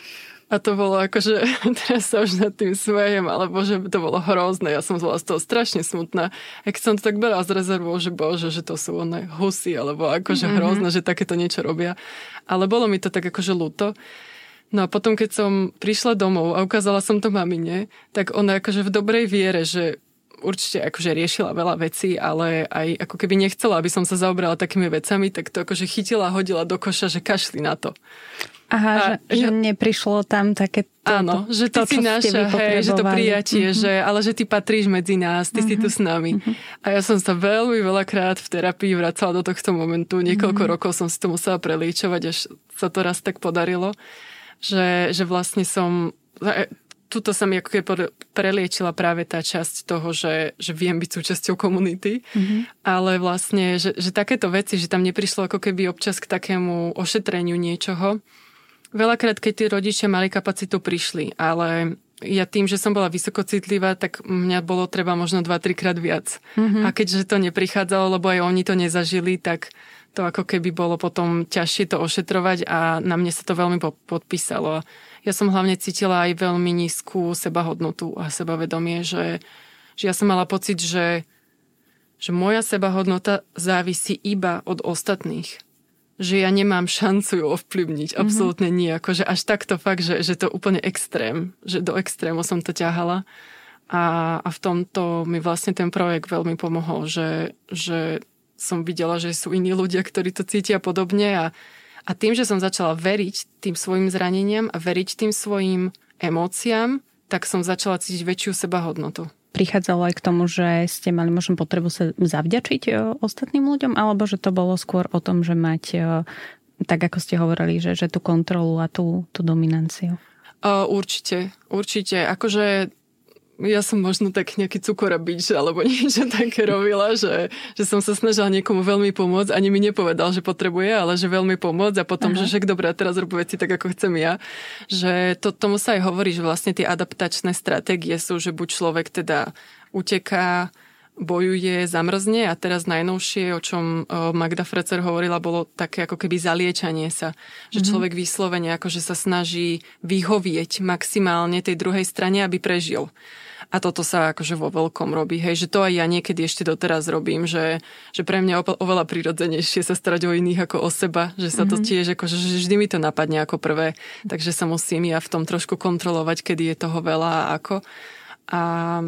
A to bolo akože, teraz sa už nad tým smejem, ale bože, to bolo hrozné, ja som bola z toho strašne smutná. A keď som to tak berala z rezervou, že bože, že to sú one husy, alebo akože mm-hmm. hrozné, že takéto niečo robia. Ale bolo mi to tak akože ľúto. No a potom, keď som prišla domov a ukázala som to mamine, tak ona akože v dobrej viere, že určite akože riešila veľa vecí, ale aj ako keby nechcela, aby som sa zaobrala takými vecami, tak to akože chytila a hodila do koša, že kašli na to. Aha, a, že, že neprišlo tam také to, áno, že ty to, si naša, hej, že to prijatie, mm-hmm. že, ale že ty patríš medzi nás, ty mm-hmm. si tu s nami. Mm-hmm. A ja som sa veľmi veľakrát v terapii vracala do tohto momentu. Niekoľko mm-hmm. rokov som si to musela prelíčovať, až sa to raz tak podarilo, že, že vlastne som... Tuto sa mi ako keby preliečila práve tá časť toho, že, že viem byť súčasťou komunity, mm-hmm. ale vlastne, že, že takéto veci, že tam neprišlo ako keby občas k takému ošetreniu niečoho. Veľakrát, keď tí rodičia mali kapacitu, prišli, ale ja tým, že som bola vysokocitlivá, tak mňa bolo treba možno dva tri krát viac. Mm-hmm. A keďže to neprichádzalo, lebo aj oni to nezažili, tak to ako keby bolo potom ťažšie to ošetrovať a na mne sa to veľmi podpísalo. Ja som hlavne cítila aj veľmi nízku sebahodnotu a sebavedomie, že, že ja som mala pocit, že, že moja sebahodnota závisí iba od ostatných. Že ja nemám šancu ju ovplyvniť. Mm-hmm. Absolútne nejako. Že až takto fakt, že, že to úplne extrém. Že do extrému som to ťahala. A, a v tomto mi vlastne ten projekt veľmi pomohol. Že, že som videla, že sú iní ľudia, ktorí to cítia podobne. A, a tým, že som začala veriť tým svojim zraneniam a veriť tým svojim emóciám, tak som začala cítiť väčšiu sebahodnotu. Prichádzalo aj k tomu, že ste mali možno potrebu sa zavďačiť ostatným ľuďom, alebo že to bolo skôr o tom, že mať, tak ako ste hovorili, že, že tú kontrolu a tú, tú dominanciu? Uh, určite, určite. Akože ja som možno tak nejaký cukorabič alebo niečo také robila, že, že som sa snažila niekomu veľmi pomôcť. Ani mi nepovedal, že potrebuje, ale že veľmi pomôcť a potom, Aha. že však dobré, teraz robí veci tak, ako chcem ja. Že to, tomu sa aj hovorí, že vlastne tie adaptačné stratégie sú, že buď človek teda uteká, bojuje, zamrzne a teraz najnovšie, o čom Magda Frecer hovorila, bolo také ako keby zaliečanie sa. Že mm-hmm. človek vyslovene akože sa snaží vyhovieť maximálne tej druhej strane, aby prežil. A toto sa akože vo veľkom robí. Hej, že to aj ja niekedy ešte doteraz robím, že, že pre mňa je oveľa prirodzenejšie sa starať o iných ako o seba, že sa mm-hmm. to tiež akože, že vždy mi to napadne ako prvé, takže sa musím ja v tom trošku kontrolovať, kedy je toho veľa a ako. A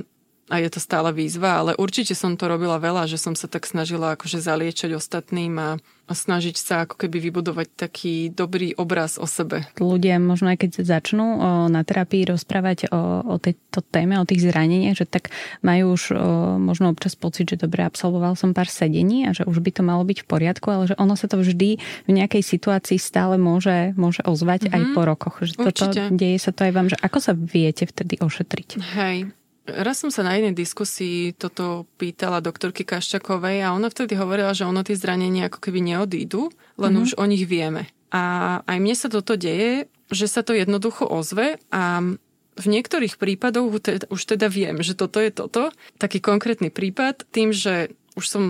A je to stále výzva, ale určite som to robila veľa, že som sa tak snažila akože zaliečať ostatným a, a snažiť sa ako keby vybudovať taký dobrý obraz o sebe. Ľudia možno aj keď začnú o, na terapii rozprávať o, o tejto téme, o tých zraneniach, že tak majú už o, možno občas pocit, že dobre, absolvoval som pár sedení a že už by to malo byť v poriadku, ale že ono sa to vždy v nejakej situácii stále môže, môže ozvať mm-hmm. aj po rokoch. Že toto, deje sa to aj vám, že ako sa viete vtedy ošetriť? Hej. Raz som sa na jednej diskusii toto pýtala doktorky Kaščakovej a ona vtedy hovorila, že ono tie zranenia ako keby neodídu, len mm-hmm. už o nich vieme. A aj mne sa toto deje, že sa to jednoducho ozve a v niektorých prípadoch už teda viem, že toto je toto. Taký konkrétny prípad, tým, že už som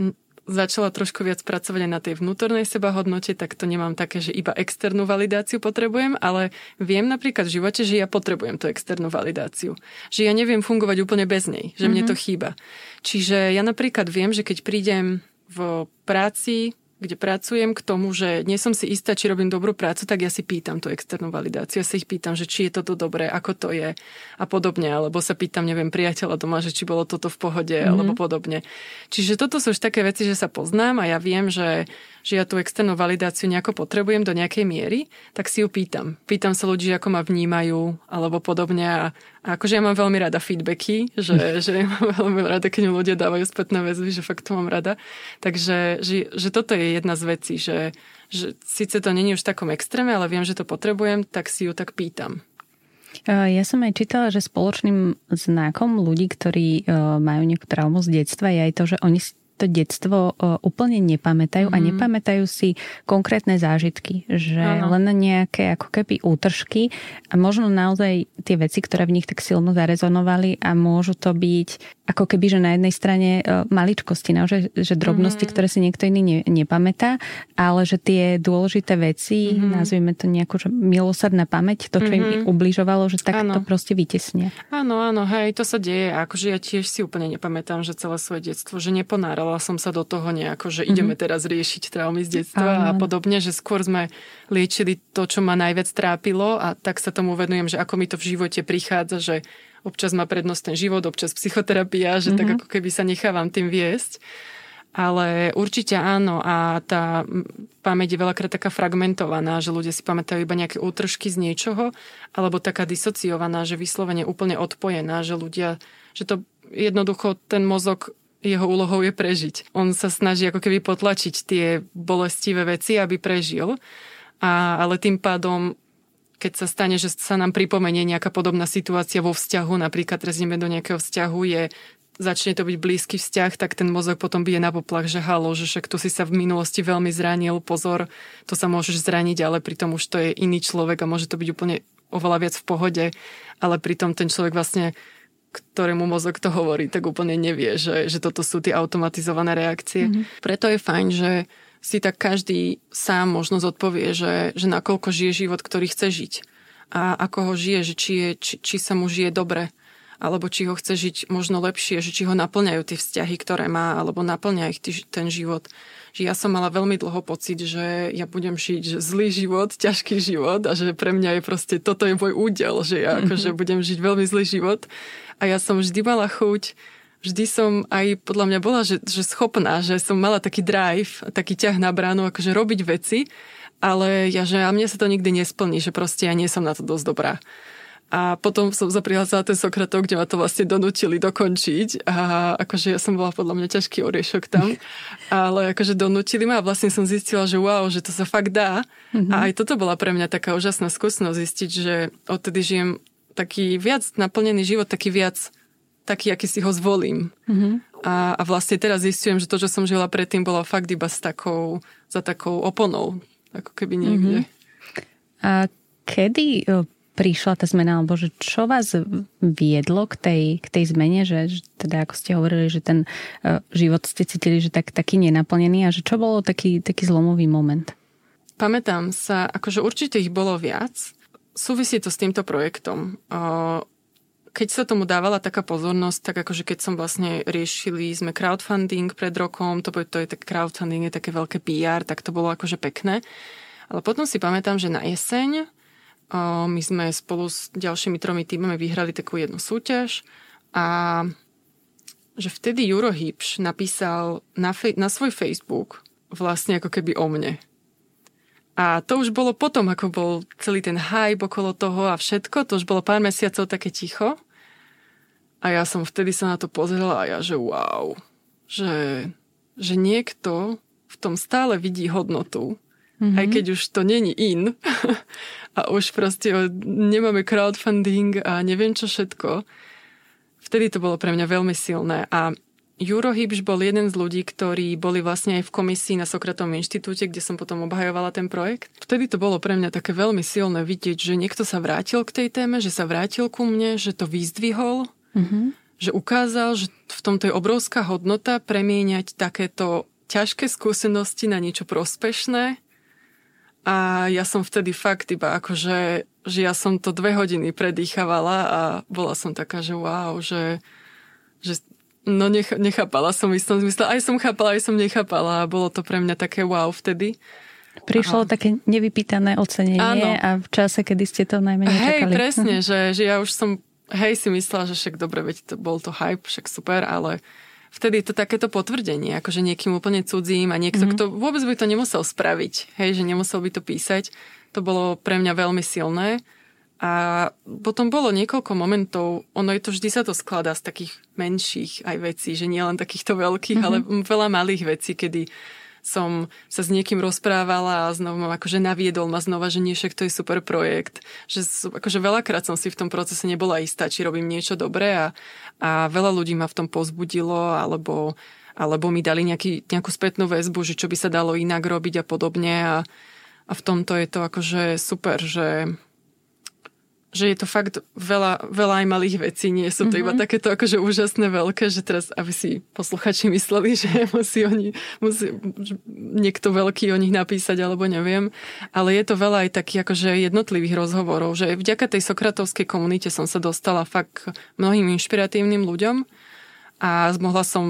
začala trošku viac pracovať aj na tej vnútornej sebahodnote, tak to nemám také, že iba externú validáciu potrebujem, ale viem napríklad v živote, že ja potrebujem tú externú validáciu. Že ja neviem fungovať úplne bez nej, že mm-hmm. mne to chýba. Čiže ja napríklad viem, že keď prídem v práci, kde pracujem k tomu, že nie som si istá, či robím dobrú prácu, tak ja si pýtam tú externú validáciu. Ja sa ich pýtam, že či je toto dobré, ako to je a podobne. Alebo sa pýtam, neviem, priateľa doma, že či bolo toto v pohode, mm-hmm. alebo podobne. Čiže toto sú už také veci, že sa poznám a ja viem, že, že ja tú externú validáciu nejako potrebujem do nejakej miery, tak si ju pýtam. Pýtam sa ľudí, ako ma vnímajú, alebo podobne. A, a akože ja mám veľmi rada feedbacky, že, že ja mám veľmi rada, keď mi ľudia dávajú spätné väzby, že fakt to mám rada. Takže že, že toto je jedna z vecí, že, že síce to nie je už v takom extréme, ale viem, že to potrebujem, tak si ju tak pýtam. Ja som aj čítala, že spoločným znakom ľudí, ktorí majú nejakú traumu z detstva, je aj to, že oni to detstvo úplne nepamätajú mm. a nepamätajú si konkrétne zážitky, že ano. Len nejaké ako keby útržky a možno naozaj tie veci, ktoré v nich tak silno zarezonovali a môžu to byť ako keby, že na jednej strane maličkosti, no, že, že drobnosti, mm. ktoré si niekto iný ne, nepamätá, ale že tie dôležité veci, mm. nazvime to nejako, že milosrdná pamäť, to, čo mm-hmm. im ubližovalo, že tak ano. To proste vytesnia. Áno, áno, hej, to sa deje. Akože ja tiež si úplne nepamätám, že celé svoje detstvo, že neponárala nevymyslela som sa do toho nejako, že ideme mm-hmm. teraz riešiť traumy z detstva a podobne, že skôr sme liečili to, čo ma najviac trápilo a tak sa tomu venujem, že ako mi to v živote prichádza, že občas má prednosť ten život, občas psychoterapia, že mm-hmm. tak ako keby sa nechávam tým viesť. Ale určite áno a tá pamäť je veľakrát taká fragmentovaná, že ľudia si pamätajú iba nejaké útržky z niečoho, alebo taká disociovaná, že vyslovene úplne odpojená, že ľudia, že to jednoducho ten mozog, jeho úlohou je prežiť. On sa snaží ako keby potlačiť tie bolestivé veci, aby prežil, a, ale tým pádom keď sa stane, že sa nám pripomenie nejaká podobná situácia vo vzťahu, napríklad teraz ideme do nejakého vzťahu, je začne to byť blízky vzťah, tak ten mozog potom bije na poplach, že halo, že však tu si sa v minulosti veľmi zranil, pozor, to sa môžeš zraniť, ale pritom už to je iný človek a môže to byť úplne oveľa viac v pohode, ale pritom ten človek vlastne, ktorému mozog to hovorí, tak úplne nevie, že, že toto sú tie automatizované reakcie. Mm-hmm. Preto je fajn, že si tak každý sám možno zodpovie, že, že nakoľko žije život, ktorý chce žiť a ako ho žije, že či, je, či, či sa mu žije dobre, alebo či ho chce žiť možno lepšie, že či ho naplňajú tie vzťahy, ktoré má, alebo naplňa ich tý, ten život. Že ja som mala veľmi dlho pocit, že ja budem žiť zlý život, ťažký život a že pre mňa je proste, toto je môj údel, že ja akože budem žiť veľmi zlý život. A ja som vždy mala chuť, vždy som aj podľa mňa bola, že, že schopná, že som mala taký drive, taký ťah na bránu, akože robiť veci, ale ja, že a mne sa to nikdy nesplní, že proste ja nie som na to dosť dobrá. A potom som sa prihlásila ten Sokratov, kde ma to vlastne donútili dokončiť. A akože ja som bola podľa mňa ťažký oriešok tam. Ale akože donútili ma a vlastne som zistila, že wow, že to sa fakt dá. Mm-hmm. A aj toto bola pre mňa taká úžasná skúsenosť zistiť, že odtedy žijem taký viac naplnený život, taký viac taký, aký si ho zvolím. Mm-hmm. A, a vlastne teraz zistujem, že to, čo som žila predtým, bolo fakt iba s takou, za takou oponou. Ako keby niekde. Mm-hmm. A kedy prišla tá zmena, alebo že čo vás viedlo k tej, k tej zmene, že, že teda ako ste hovorili, že ten uh, život ste cítili, že tak, taký nenaplnený a že čo bolo taký, taký zlomový moment? Pamätám sa, akože určite ich bolo viac. Súvisí to s týmto projektom. Uh, keď sa tomu dávala taká pozornosť, tak akože keď som vlastne riešili sme crowdfunding pred rokom, to, to je tak crowdfunding, je také veľké pé er, tak to bolo akože pekné. Ale potom si pamätám, že na jeseň my sme spolu s ďalšími tromi týmami vyhrali takú jednu súťaž a že vtedy Juro Hybš napísal na, fej- na svoj Facebook vlastne ako keby o mne. A to už bolo potom, ako bol celý ten hype okolo toho a všetko, to už bolo pár mesiacov také ticho a ja som vtedy sa na to pozrela a ja, že wow, že, že niekto v tom stále vidí hodnotu. Mm-hmm. Aj keď už to není in a už proste nemáme crowdfunding a neviem čo všetko. Vtedy to bolo pre mňa veľmi silné. A Juro Hybš bol jeden z ľudí, ktorí boli vlastne aj v komisii na Sokratovom inštitúte, kde som potom obhajovala ten projekt. Vtedy to bolo pre mňa také veľmi silné vidieť, že niekto sa vrátil k tej téme, že sa vrátil ku mne, že to vyzdvihol, mm-hmm. že ukázal, že v tomto je obrovská hodnota premieňať takéto ťažké skúsenosti na niečo prospešné. A ja som vtedy fakt iba akože, že ja som to dve hodiny predýchavala a bola som taká, že wow, že, že no nech, nechápala som v istom zmysle. Aj som chápala, aj som nechápala a bolo to pre mňa také wow vtedy. Prišlo a také nevypýtané ocenenie áno. A v čase, kedy ste to najmenej čakali. Hej, presne, že, že ja už som hej si myslela, že však dobre, veď to bol to hype, však super, ale vtedy to takéto potvrdenie, akože niekým úplne cudzím a niekto, mm-hmm. kto vôbec by to nemusel spraviť, hej, že nemusel by to písať, to bolo pre mňa veľmi silné. A potom bolo niekoľko momentov, ono je to vždy sa to skladá z takých menších aj vecí, že nie len takýchto veľkých, mm-hmm. ale veľa malých vecí, kedy som sa s niekým rozprávala a znovu ma akože naviedol ma znova, že nie, však to je super projekt. Že akože veľakrát som si v tom procese nebola istá, či robím niečo dobré a, a veľa ľudí ma v tom povzbudilo alebo, alebo mi dali nejaký, nejakú spätnú väzbu, že čo by sa dalo inak robiť a podobne a, a v tomto je to akože super, že že je to fakt veľa, veľa aj malých vecí, nie sú to mm-hmm. iba takéto akože úžasné veľké, že teraz, aby si posluchači mysleli, že musí, oni, musí niekto veľký o nich napísať, alebo neviem, ale je to veľa aj takých akože jednotlivých rozhovorov, že vďaka tej sokratovskej komunite som sa dostala fakt mnohým inšpiratívnym ľuďom a mohla som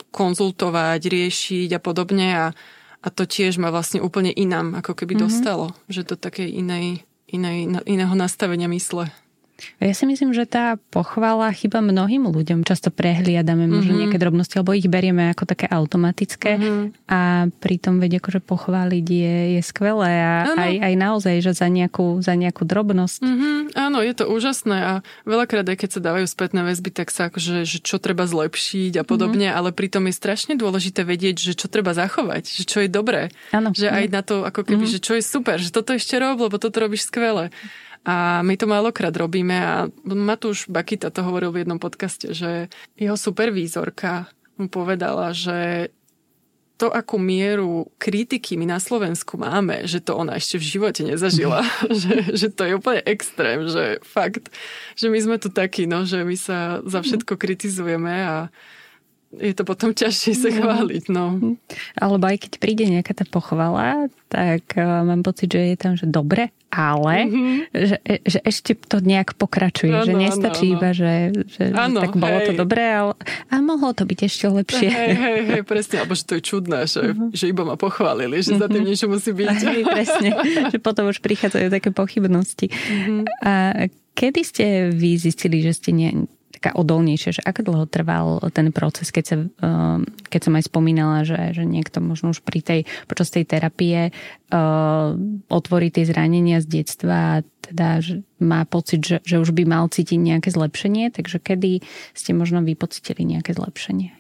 konzultovať, riešiť a podobne a, a to tiež ma vlastne úplne inám ako keby mm-hmm. dostalo, že do takej inej, inej, iného nastavenia mysle. Ja si myslím, že tá pochvala chyba mnohým ľuďom. Často prehliadame možno mm-hmm. nejaké drobnosti, alebo ich berieme ako také automatické mm-hmm. a pritom veď akože pochváliť je, je skvelé a aj, aj naozaj, že za nejakú, za nejakú drobnosť. Mm-hmm. Áno, je to úžasné a veľakrát aj keď sa dávajú spätné väzby, tak sa akože, že čo treba zlepšiť a podobne, mm-hmm. ale pritom je strašne dôležité vedieť, že čo treba zachovať, že čo je dobré. Áno. Že aj na to ako keby, mm-hmm. že čo je super, že toto ešte rob, lebo toto robíš skvelé. A my to málokrát robíme a Matúš Bakita to hovoril v jednom podcaste, že jeho supervízorka mu povedala, že to, akú mieru kritiky my na Slovensku máme, že to ona ešte v živote nezažila, že, že to je úplne extrém, že fakt, že my sme tu takí, no, že my sa za všetko kritizujeme a je to potom ťažšie sa chváliť, no. Alebo aj keď príde nejaká tá pochvala, tak uh, mám pocit, že je tam, že dobre, ale mm-hmm. že, že ešte to nejak pokračuje, ano, že nestačí ano, iba, že, že ano, tak bolo hej. to dobré, ale a mohlo to byť ešte lepšie. Hej, hej, hej, presne, alebo že to je čudné, že, uh-huh. že iba ma pochválili, že za tým niečo musí byť. Hej, presne, že potom už prichádzajú také pochybnosti. Uh-huh. A kedy ste vy zistili, že ste nie taká odolnejšia, že ako dlho trval ten proces, keď, sa, keď som aj spomínala, že, že niekto možno už pri tej, počas tej terapie uh, otvorí tie zranenia z detstva a teda že má pocit, že, že už by mal cítiť nejaké zlepšenie, takže kedy ste možno vy pocítili nejaké zlepšenie?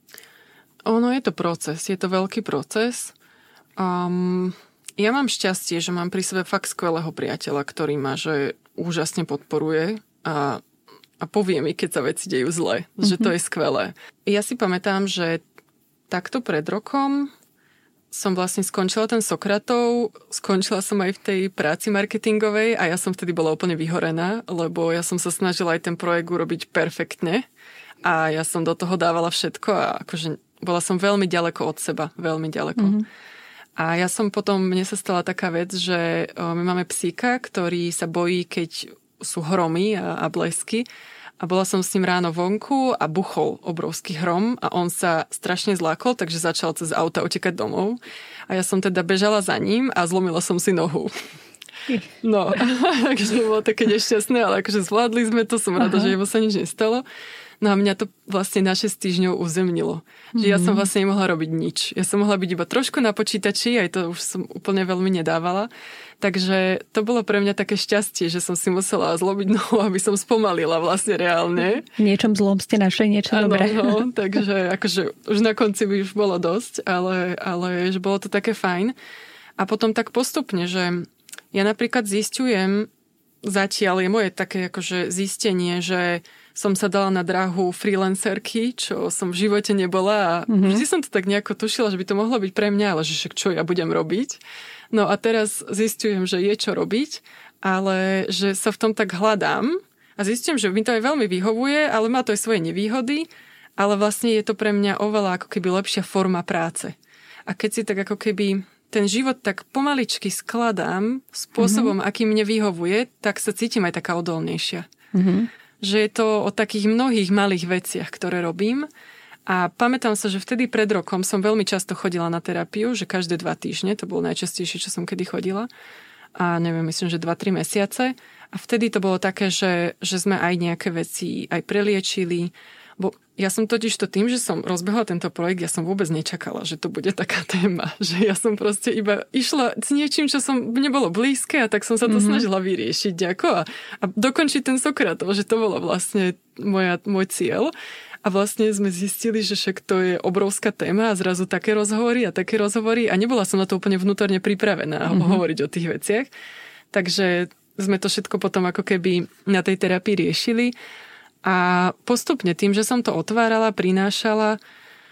Ono je to proces, je to veľký proces. Um, ja mám šťastie, že mám pri sebe fakt skvelého priateľa, ktorý ma že úžasne podporuje a A povie mi, keď sa veci dejú zle, mm-hmm. že to je skvelé. Ja si pamätám, že takto pred rokom som vlastne skončila ten Sokratov, skončila som aj v tej práci marketingovej a ja som vtedy bola úplne vyhorená, lebo ja som sa snažila aj ten projekt urobiť perfektne a ja som do toho dávala všetko a akože bola som veľmi ďaleko od seba, veľmi ďaleko. Mm-hmm. A ja som potom, mne sa stala taká vec, že my máme psíka, ktorý sa bojí, keď sú hromy a, a blesky. A bola som s ním ráno vonku a buchol obrovský hrom a on sa strašne zlákol, takže začal cez auta utekať domov. A ja som teda bežala za ním a zlomila som si nohu. No, takže bolo také nešťastné, ale akože zvládli sme to, som rada, Aha. že jemu sa nič nestalo. No a mňa to vlastne na šesť týždňov uzemnilo. Že ja som vlastne nemohla robiť nič. Ja som mohla byť iba trošku na počítači, aj to už som úplne veľmi nedávala. Takže to bolo pre mňa také šťastie, že som si musela zlomiť nohu, aby som spomalila vlastne reálne. Niečom zlom ste našli, niečo ano, dobré. No, takže akože už na konci by už bolo dosť, ale, ale že bolo to také fajn. A potom tak postupne, že ja napríklad zistujem, zatiaľ je moje také akože zistenie, že som sa dala na dráhu freelancerky, čo som v živote nebola a mm-hmm. vždy som to tak nejako tušila, že by to mohlo byť pre mňa, ale že však čo ja budem robiť. No a teraz zistujem, že je čo robiť, ale že sa v tom tak hľadám a zistujem, že mi to aj veľmi vyhovuje, ale má to aj svoje nevýhody, ale vlastne je to pre mňa oveľa ako keby lepšia forma práce. A keď si tak ako keby ten život tak pomaličky skladám spôsobom, mm-hmm. aký mne vyhovuje, tak sa cítim aj taká odolnejšia. Mm-hmm. Že je to o takých mnohých malých veciach, ktoré robím. A pamätám sa, že vtedy pred rokom som veľmi často chodila na terapiu, že každé dva týždne, to bolo najčastejšie, čo som kedy chodila. A neviem, myslím, že dva tri mesiace. A vtedy to bolo také, že, že sme aj nejaké veci aj preliečili. Bo ja som totiž to tým, že som rozbehla tento projekt, ja som vôbec nečakala, že to bude taká téma. Že ja som proste iba išla s niečím, čo som nebolo blízke a tak som sa to mm-hmm. snažila vyriešiť. Ďako, a, a dokončiť ten Sokratov, že to bolo vlastne moja, môj cieľ. A vlastne sme zistili, že však to je obrovská téma a zrazu také rozhovory a také rozhovory a nebola som na to úplne vnútorne pripravená mm-hmm. hovoriť o tých veciach. Takže sme to všetko potom ako keby na tej terapii riešili. A postupne tým, že som to otvárala, prinášala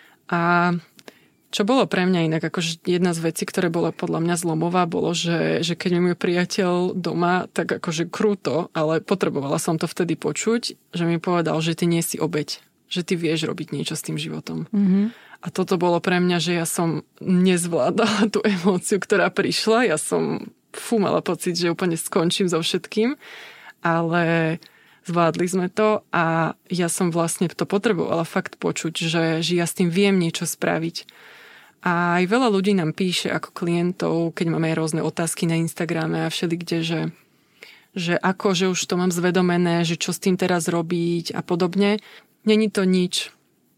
a čo bolo pre mňa inak, akože jedna z vecí, ktoré bola podľa mňa zlomová, bolo, že, že keď mi môj priateľ doma, tak akože krúto, ale potrebovala som to vtedy počuť, že mi povedal, že ty nie si obeť, že ty vieš robiť niečo s tým životom. Mm-hmm. A toto bolo pre mňa, že ja som nezvládala tú emóciu, ktorá prišla. Ja som fú, mala pocit, že úplne skončím so všetkým, ale zvládli sme to a ja som vlastne to potrebovala fakt počuť, že, že ja s tým viem niečo spraviť. A aj veľa ľudí nám píše ako klientov, keď máme rôzne otázky na Instagrame a všelikde, že, že ako, že už to mám zvedomené, že čo s tým teraz robiť a podobne. Není to nič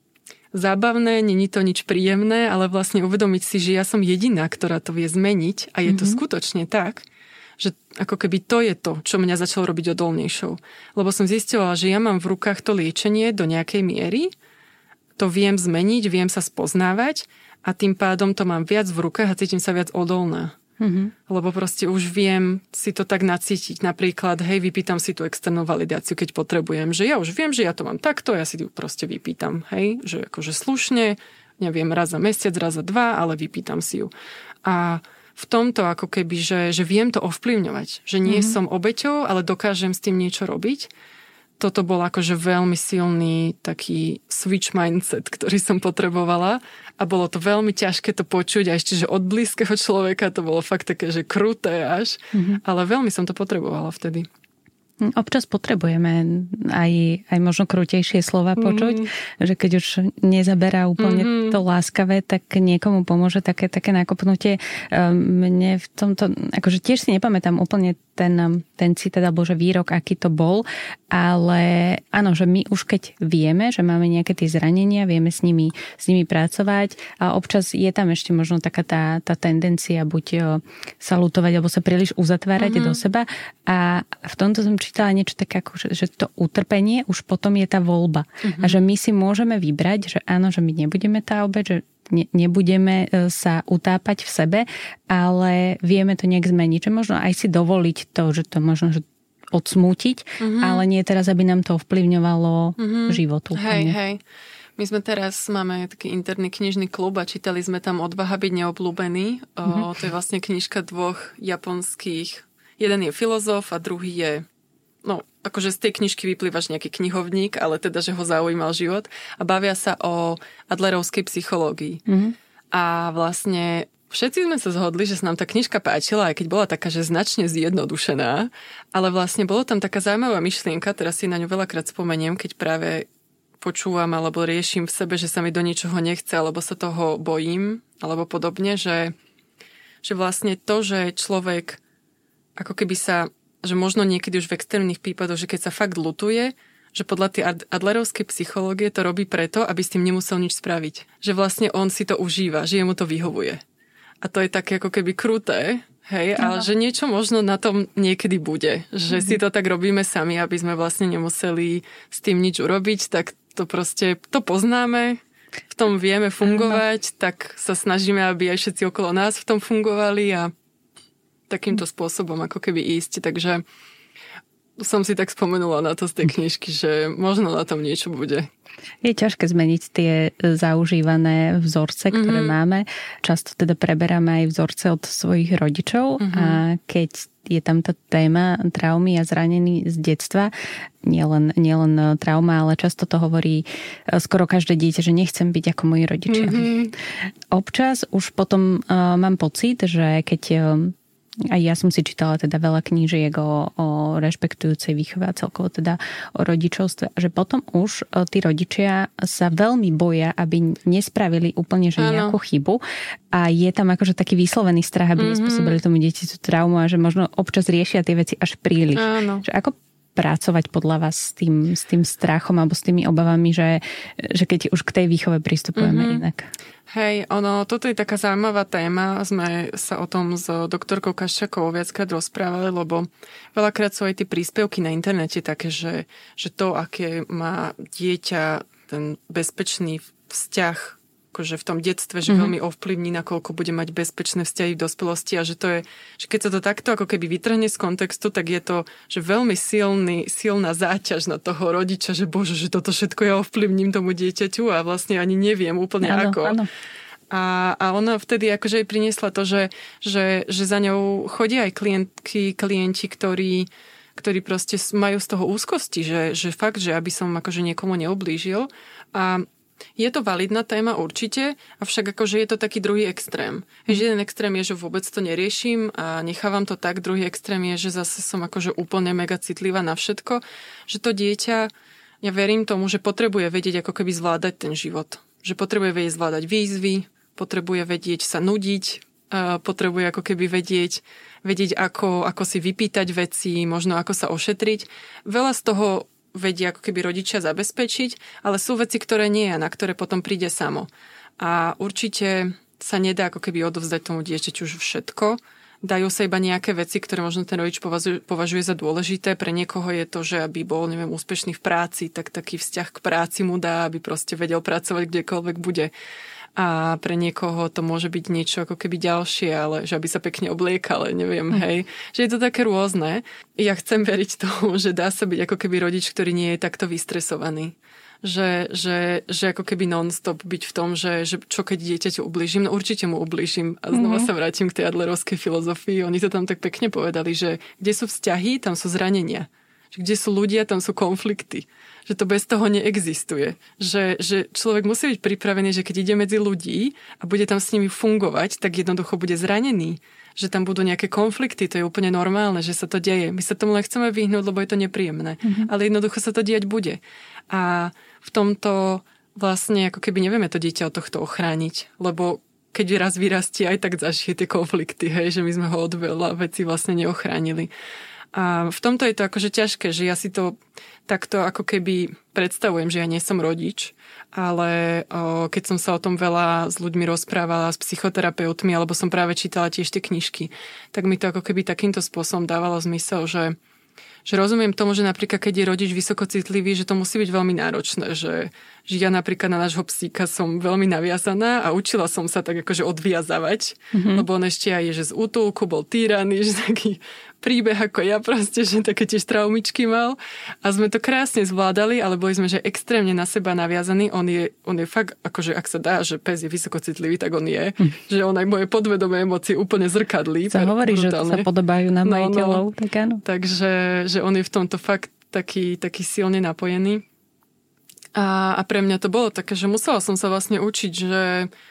zábavné, není to nič príjemné, ale vlastne uvedomiť si, že ja som jediná, ktorá to vie zmeniť a je to mm-hmm. skutočne tak, že ako keby to je to, čo mňa začalo robiť odolnejšou. Lebo som zistila, že ja mám v rukách to liečenie do nejakej miery, to viem zmeniť, viem sa spoznávať a tým pádom to mám viac v rukách a cítim sa viac odolná. Mm-hmm. Lebo proste už viem si to tak nacítiť. Napríklad, hej, vypýtam si tú externú validáciu, keď potrebujem, že ja už viem, že ja to mám takto, ja si ju proste vypýtam, hej, že akože slušne, neviem, raz za mesiac, raz za dva, ale vypýtam si ju. A v tomto ako keby, že, že viem to ovplyvňovať, že nie mm-hmm. som obeťou, ale dokážem s tým niečo robiť. Toto bol akože veľmi silný taký switch mindset, ktorý som potrebovala a bolo to veľmi ťažké to počuť a ešte, že od blízkeho človeka to bolo fakt také, že kruté až, mm-hmm. ale veľmi som to potrebovala vtedy. Občas potrebujeme aj, aj možno krutejšie slova počuť, mm. že keď už nezaberá úplne mm. to láskavé, tak niekomu pomôže také, také nakopnutie. Mne v tomto, akože tiež si nepamätám úplne ten, ten citát, alebo že výrok, aký to bol, ale áno, že my už keď vieme, že máme nejaké tie zranenia, vieme s nimi, s nimi pracovať a občas je tam ešte možno taká tá, tá tendencia buď sa lutovať, alebo sa príliš uzatvárať mm-hmm. do seba a v tomto som čítala niečo také ako, že, že to utrpenie už potom je tá voľba. Mm-hmm. A že my si môžeme vybrať, že áno, že my nebudeme tá obeť, že ne, nebudeme sa utápať v sebe, ale vieme to nejak zmeniť. Že možno aj si dovoliť to, že to možno že odsmútiť, mm-hmm. ale nie teraz, aby nám to ovplyvňovalo mm-hmm. život úplne. Hej, hej. My sme teraz, máme taký interný knižný klub a čítali sme tam Odvaha byť neobľúbený. Mm-hmm. O, to je vlastne knižka dvoch japonských. Jeden je filozof a druhý je no, akože z tej knižky vyplývaš nejaký knihovník, ale teda, že ho zaujímal život a bavia sa o adlerovskej psychológii. Mm-hmm. A vlastne všetci sme sa zhodli, že sa nám tá knižka páčila, aj keď bola taká, že značne zjednodušená, ale vlastne bolo tam taká zaujímavá myšlienka, teraz si na ňu veľakrát spomeniem, keď práve počúvam alebo riešim v sebe, že sa mi do niečoho nechce, alebo sa toho bojím, alebo podobne, že, že vlastne to, že človek ako keby sa že možno niekedy už v extrémnych prípadoch, že keď sa fakt lutuje, že podľa tej adlerovskej psychológie to robí preto, aby s tým nemusel nič spraviť. Že vlastne on si to užíva, že jemu to vyhovuje. A to je také ako keby kruté, hej, no. Ale že niečo možno na tom niekedy bude. Že mm-hmm. si to tak robíme sami, aby sme vlastne nemuseli s tým nič urobiť, tak to proste, to poznáme, v tom vieme fungovať, no. Tak sa snažíme, aby aj všetci okolo nás v tom fungovali a takýmto spôsobom ako keby ísť. Takže som si tak spomenula na to z tej knižky, že možno na tom niečo bude. Je ťažké zmeniť tie zaužívané vzorce, ktoré mm-hmm. máme. Často teda preberáme aj vzorce od svojich rodičov mm-hmm. a keď je tam tá téma traumy a zranení z detstva, nielen, nielen trauma, ale často to hovorí skoro každé dieťa, že nechcem byť ako moji rodičia. Mm-hmm. Občas už potom uh, mám pocit, že keď uh, a ja som si čítala teda veľa knížiek o, o rešpektujúcej výchove a celkovo teda o rodičovstve, že potom už tí rodičia sa veľmi boja, aby nespravili úplne že nejakú ano. chybu a je tam akože taký vyslovený strach, aby mm-hmm. nespôsobili tomu dieťaťu traumu a že možno občas riešia tie veci až príliš. Že ako pracovať podľa vás s tým, s tým strachom alebo s tými obavami, že, že keď už k tej výchove pristupujeme mm-hmm. inak? Hej, ono, toto je taká zaujímavá téma. Sme sa o tom s doktorkou Kaščákovou viackrát rozprávali, lebo veľakrát sú aj tie príspevky na internete také, že, že to, aké má dieťa ten bezpečný vzťah akože v tom detstve, že mm-hmm. veľmi ovplyvní, nakoľko bude mať bezpečné vzťahy v dospelosti a že to je, že keď sa to takto ako keby vytrhne z kontextu, tak je to, že veľmi silný, silná záťaž na toho rodiča, že bože, že toto všetko ja ovplyvním tomu dieťaťu a vlastne ani neviem úplne áno, ako. Áno. A, a ona vtedy akože aj priniesla to, že, že, že za ňou chodia aj klientky, klienti, ktorí ktorí proste majú z toho úzkosti, že, že fakt, že aby som akože niekomu neublížil a je to validná téma určite, avšak akože je to taký druhý extrém. Mm. Jeden extrém je, že vôbec to neriešim a nechávam to tak, druhý extrém je, že zase som akože úplne mega citlivá na všetko, že to dieťa, ja verím tomu, že potrebuje vedieť ako keby zvládať ten život. Že potrebuje vedieť zvládať výzvy, potrebuje vedieť sa nudiť, potrebuje ako keby vedieť, vedieť ako, ako si vypýtať veci, možno ako sa ošetriť. Veľa z toho vedia ako keby rodičia zabezpečiť, ale sú veci, ktoré nie, na ktoré potom príde samo. A určite sa nedá ako keby odovzdať tomu dieťaťu už všetko. Dajú sa iba nejaké veci, ktoré možno ten rodič považuje, považuje za dôležité. Pre niekoho je to, že aby bol, neviem, úspešný v práci, tak taký vzťah k práci mu dá, aby proste vedel pracovať kdekoľvek bude. A pre niekoho to môže byť niečo ako keby ďalšie, ale že aby sa pekne obliekal, neviem, mm. hej. Že je to také rôzne. Ja chcem veriť tomu, že dá sa byť ako keby rodič, ktorý nie je takto vystresovaný. Že, že, že ako keby non-stop byť v tom, že, že čo keď dieťaťu ublížim, no určite mu ublížim. A znova mm. sa vrátim k tej adlerovskej filozofii. Oni to tam tak pekne povedali, že kde sú vzťahy, tam sú zranenia. Že kde sú ľudia, tam sú konflikty. Že to bez toho neexistuje. Že, že človek musí byť pripravený, že keď ide medzi ľudí a bude tam s nimi fungovať, tak jednoducho bude zranený. Že tam budú nejaké konflikty, to je úplne normálne, že sa to deje. My sa tomu len chceme vyhnúť, lebo je to nepríjemné. Mm-hmm. Ale jednoducho sa to diať bude. A v tomto vlastne ako keby nevieme to dieťa od tohto ochrániť, lebo keď raz vyrastie, aj tak zažije tie konflikty, hej, že my sme ho od veľa vecí vlastne neochránili. A v tomto je to akože ťažké, že ja si to takto ako keby predstavujem, že ja nie som rodič, ale o, keď som sa o tom veľa s ľuďmi rozprávala, s psychoterapeutmi, alebo som práve čítala tiež tie knižky, tak mi to ako keby takýmto spôsobom dávalo zmysel, že že rozumiem tomu, že napríklad keď je rodič vysokocitlivý, že to musí byť veľmi náročné, že, že ja napríklad na nášho psíka som veľmi naviazaná a učila som sa tak akože odviazavať, mm-hmm. lebo on ešte aj je, že z útulku bol týraný, že taký príbeh ako ja proste, že také tiež traumičky mal a sme to krásne zvládali, ale boli sme, že extrémne na seba naviazaní. On je, on je fakt, akože ak sa dá, že pes je vysokocitlivý, tak on je, hm. že on aj moje podvedomé emócie úplne zrkadlí. Sa hovorí, brutálne. Že sa podobajú na majiteľov, no, no. tak áno. Takže, že on je v tomto fakt taký, taký silne napojený. A, a pre mňa to bolo také, že musela som sa vlastne učiť, že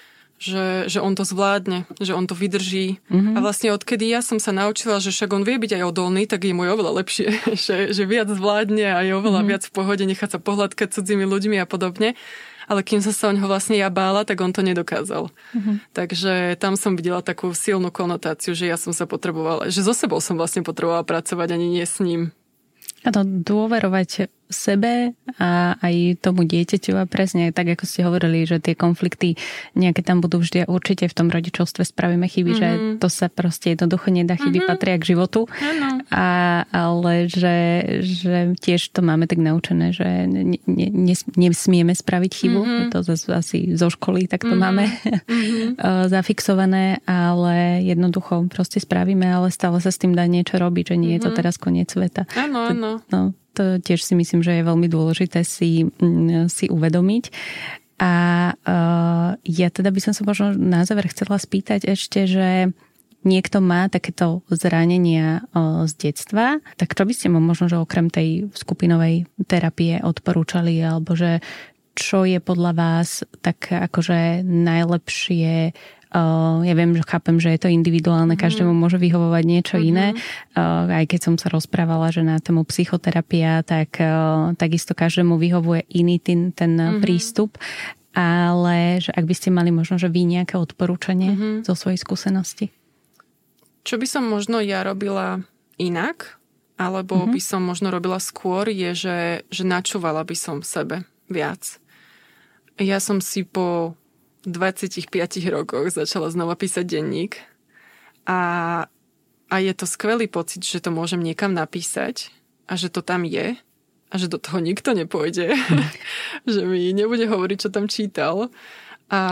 Že, že on to zvládne, že on to vydrží. Mm-hmm. A vlastne odkedy ja som sa naučila, že však on vie byť aj odolný, tak je mu oveľa lepšie, že, že viac zvládne a je oveľa mm-hmm. viac v pohode, nechať sa pohľadkať cudzými ľuďmi a podobne. Ale kým som sa o ňoho vlastne ja bála, tak on to nedokázal. Mm-hmm. Takže tam som videla takú silnú konotáciu, že ja som sa potrebovala, že so sebou som vlastne potrebovala pracovať, ani nie s ním. A to dôverovať sebe a aj tomu dieťaťu a presne tak, ako ste hovorili, že tie konflikty nejaké tam budú vždy a určite v tom rodičovstve spravíme chyby, mm-hmm. že to sa proste jednoducho nedá, chyby mm-hmm. patria k životu. A, ale že, že tiež to máme tak naučené, že ne, ne, nesmieme spraviť chybu. Mm-hmm. To zase asi zo školy tak to mm-hmm. máme mm-hmm. zafixované, ale jednoducho proste spravíme, ale stále sa s tým dá niečo robiť, že nie mm-hmm. je to teraz koniec sveta. Áno, áno. No, to tiež si myslím, že je veľmi dôležité si, si uvedomiť. A uh, ja teda by som sa možno na záver chcela spýtať ešte, že niekto má takéto zranenia uh, z detstva, tak čo by ste mu možno, že okrem tej skupinovej terapie odporúčali, alebo že čo je podľa vás tak akože najlepšie. Uh, ja viem, že chápem, že je to individuálne, mm. každému môže vyhovovať niečo mm-hmm. iné. Uh, aj keď som sa rozprávala, že na tému psychoterapia, tak uh, takisto každému vyhovuje iný ten, ten mm-hmm. prístup. Ale že ak by ste mali možno, že vy nejaké odporúčanie mm-hmm. zo svojej skúsenosti? Čo by som možno ja robila inak, alebo mm-hmm. by som možno robila skôr, je, že, že načúvala by som sebe viac. Ja som si po dvadsiatich rokoch začala znova písať denník a, a je to skvelý pocit, že to môžem niekam napísať a že to tam je a že do toho nikto nepôjde, že mi nebude hovoriť, čo tam čítal a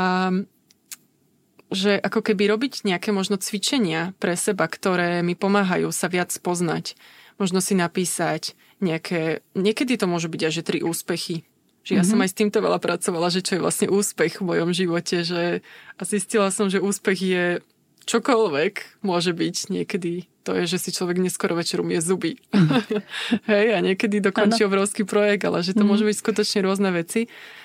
že ako keby robiť nejaké možno cvičenia pre seba, ktoré mi pomáhajú sa viac poznať. Možno si napísať nejaké, niekedy to môžu byť aj že tri úspechy. Že ja mm-hmm. som aj s týmto veľa pracovala, že čo je vlastne úspech v mojom živote, že a zistila som, že úspech je čokoľvek, môže byť niekedy. To je, že si človek neskoro večer umie zuby. Mm. Hej, a niekedy dokončí ano. Obrovský projekt, ale že to mm-hmm. môže byť skutočne rôzne veci.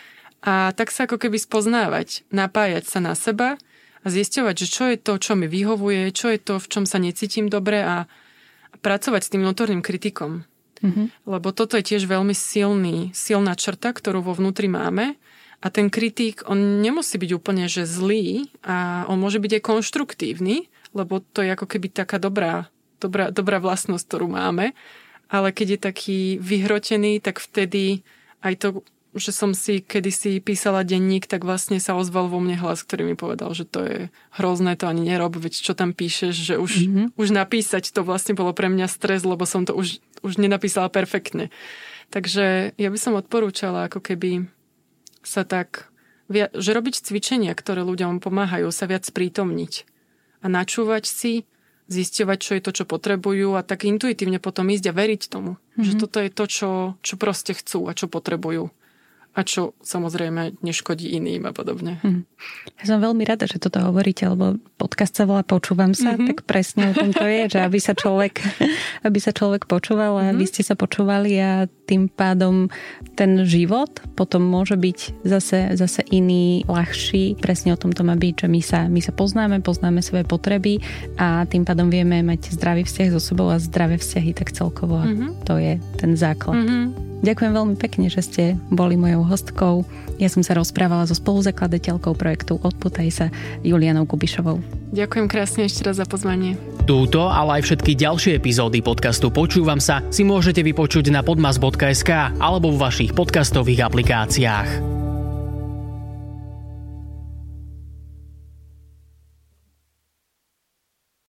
a tak sa ako keby spoznávať, napájať sa na seba a zisťovať, že čo je to, čo mi vyhovuje, čo je to, v čom sa necítim dobre a pracovať s tým vnútorným kritikom. Mm-hmm. Lebo toto je tiež veľmi silný, silná črta, ktorú vo vnútri máme a ten kritik, on nemusí byť úplne že zlý a on môže byť aj konštruktívny, lebo to je ako keby taká dobrá, dobrá, dobrá vlastnosť, ktorú máme, ale keď je taký vyhrotený, tak vtedy aj to, že som si kedysi písala denník, tak vlastne sa ozval vo mne hlas, ktorý mi povedal, že to je hrozné, to ani nerob, veď čo tam píšeš, že už, mm-hmm. už napísať to vlastne bolo pre mňa stres, lebo som to už, už nenapísala perfektne. Takže ja by som odporúčala ako keby sa tak, že robiť cvičenia, ktoré ľuďom pomáhajú sa viac prítomniť a načúvať si, zisťovať, čo je to, čo potrebujú a tak intuitívne potom ísť a veriť tomu, mm-hmm. že toto je to, čo, čo proste chcú a čo potrebujú. A čo samozrejme neškodí iným a podobne. Hm. Ja som veľmi rada, že toto hovoríte, lebo podcast sa volá Počúvam sa, mm-hmm. tak presne o tom to je, že aby sa človek, aby sa človek počúval a mm-hmm. vy ste sa počúvali a tým pádom ten život potom môže byť zase, zase iný, ľahší. Presne o tom to má byť, že my sa, my sa poznáme, poznáme svoje potreby a tým pádom vieme mať zdravý vzťah so sebou a zdravé vzťahy tak celkovo. Mm-hmm. To je ten základ. Mm-hmm. Ďakujem veľmi pekne, že ste boli mojou hostkou. Ja som sa rozprávala so spoluzakladateľkou projektu Odpútaj sa, Julianou Kubišovou. Ďakujem krásne ešte raz za pozvanie. Túto, ale aj všetky ďalšie epizódy podcastu Počúvam sa si môžete vypočuť na podmas bodka es ká alebo vo vašich podcastových aplikáciách.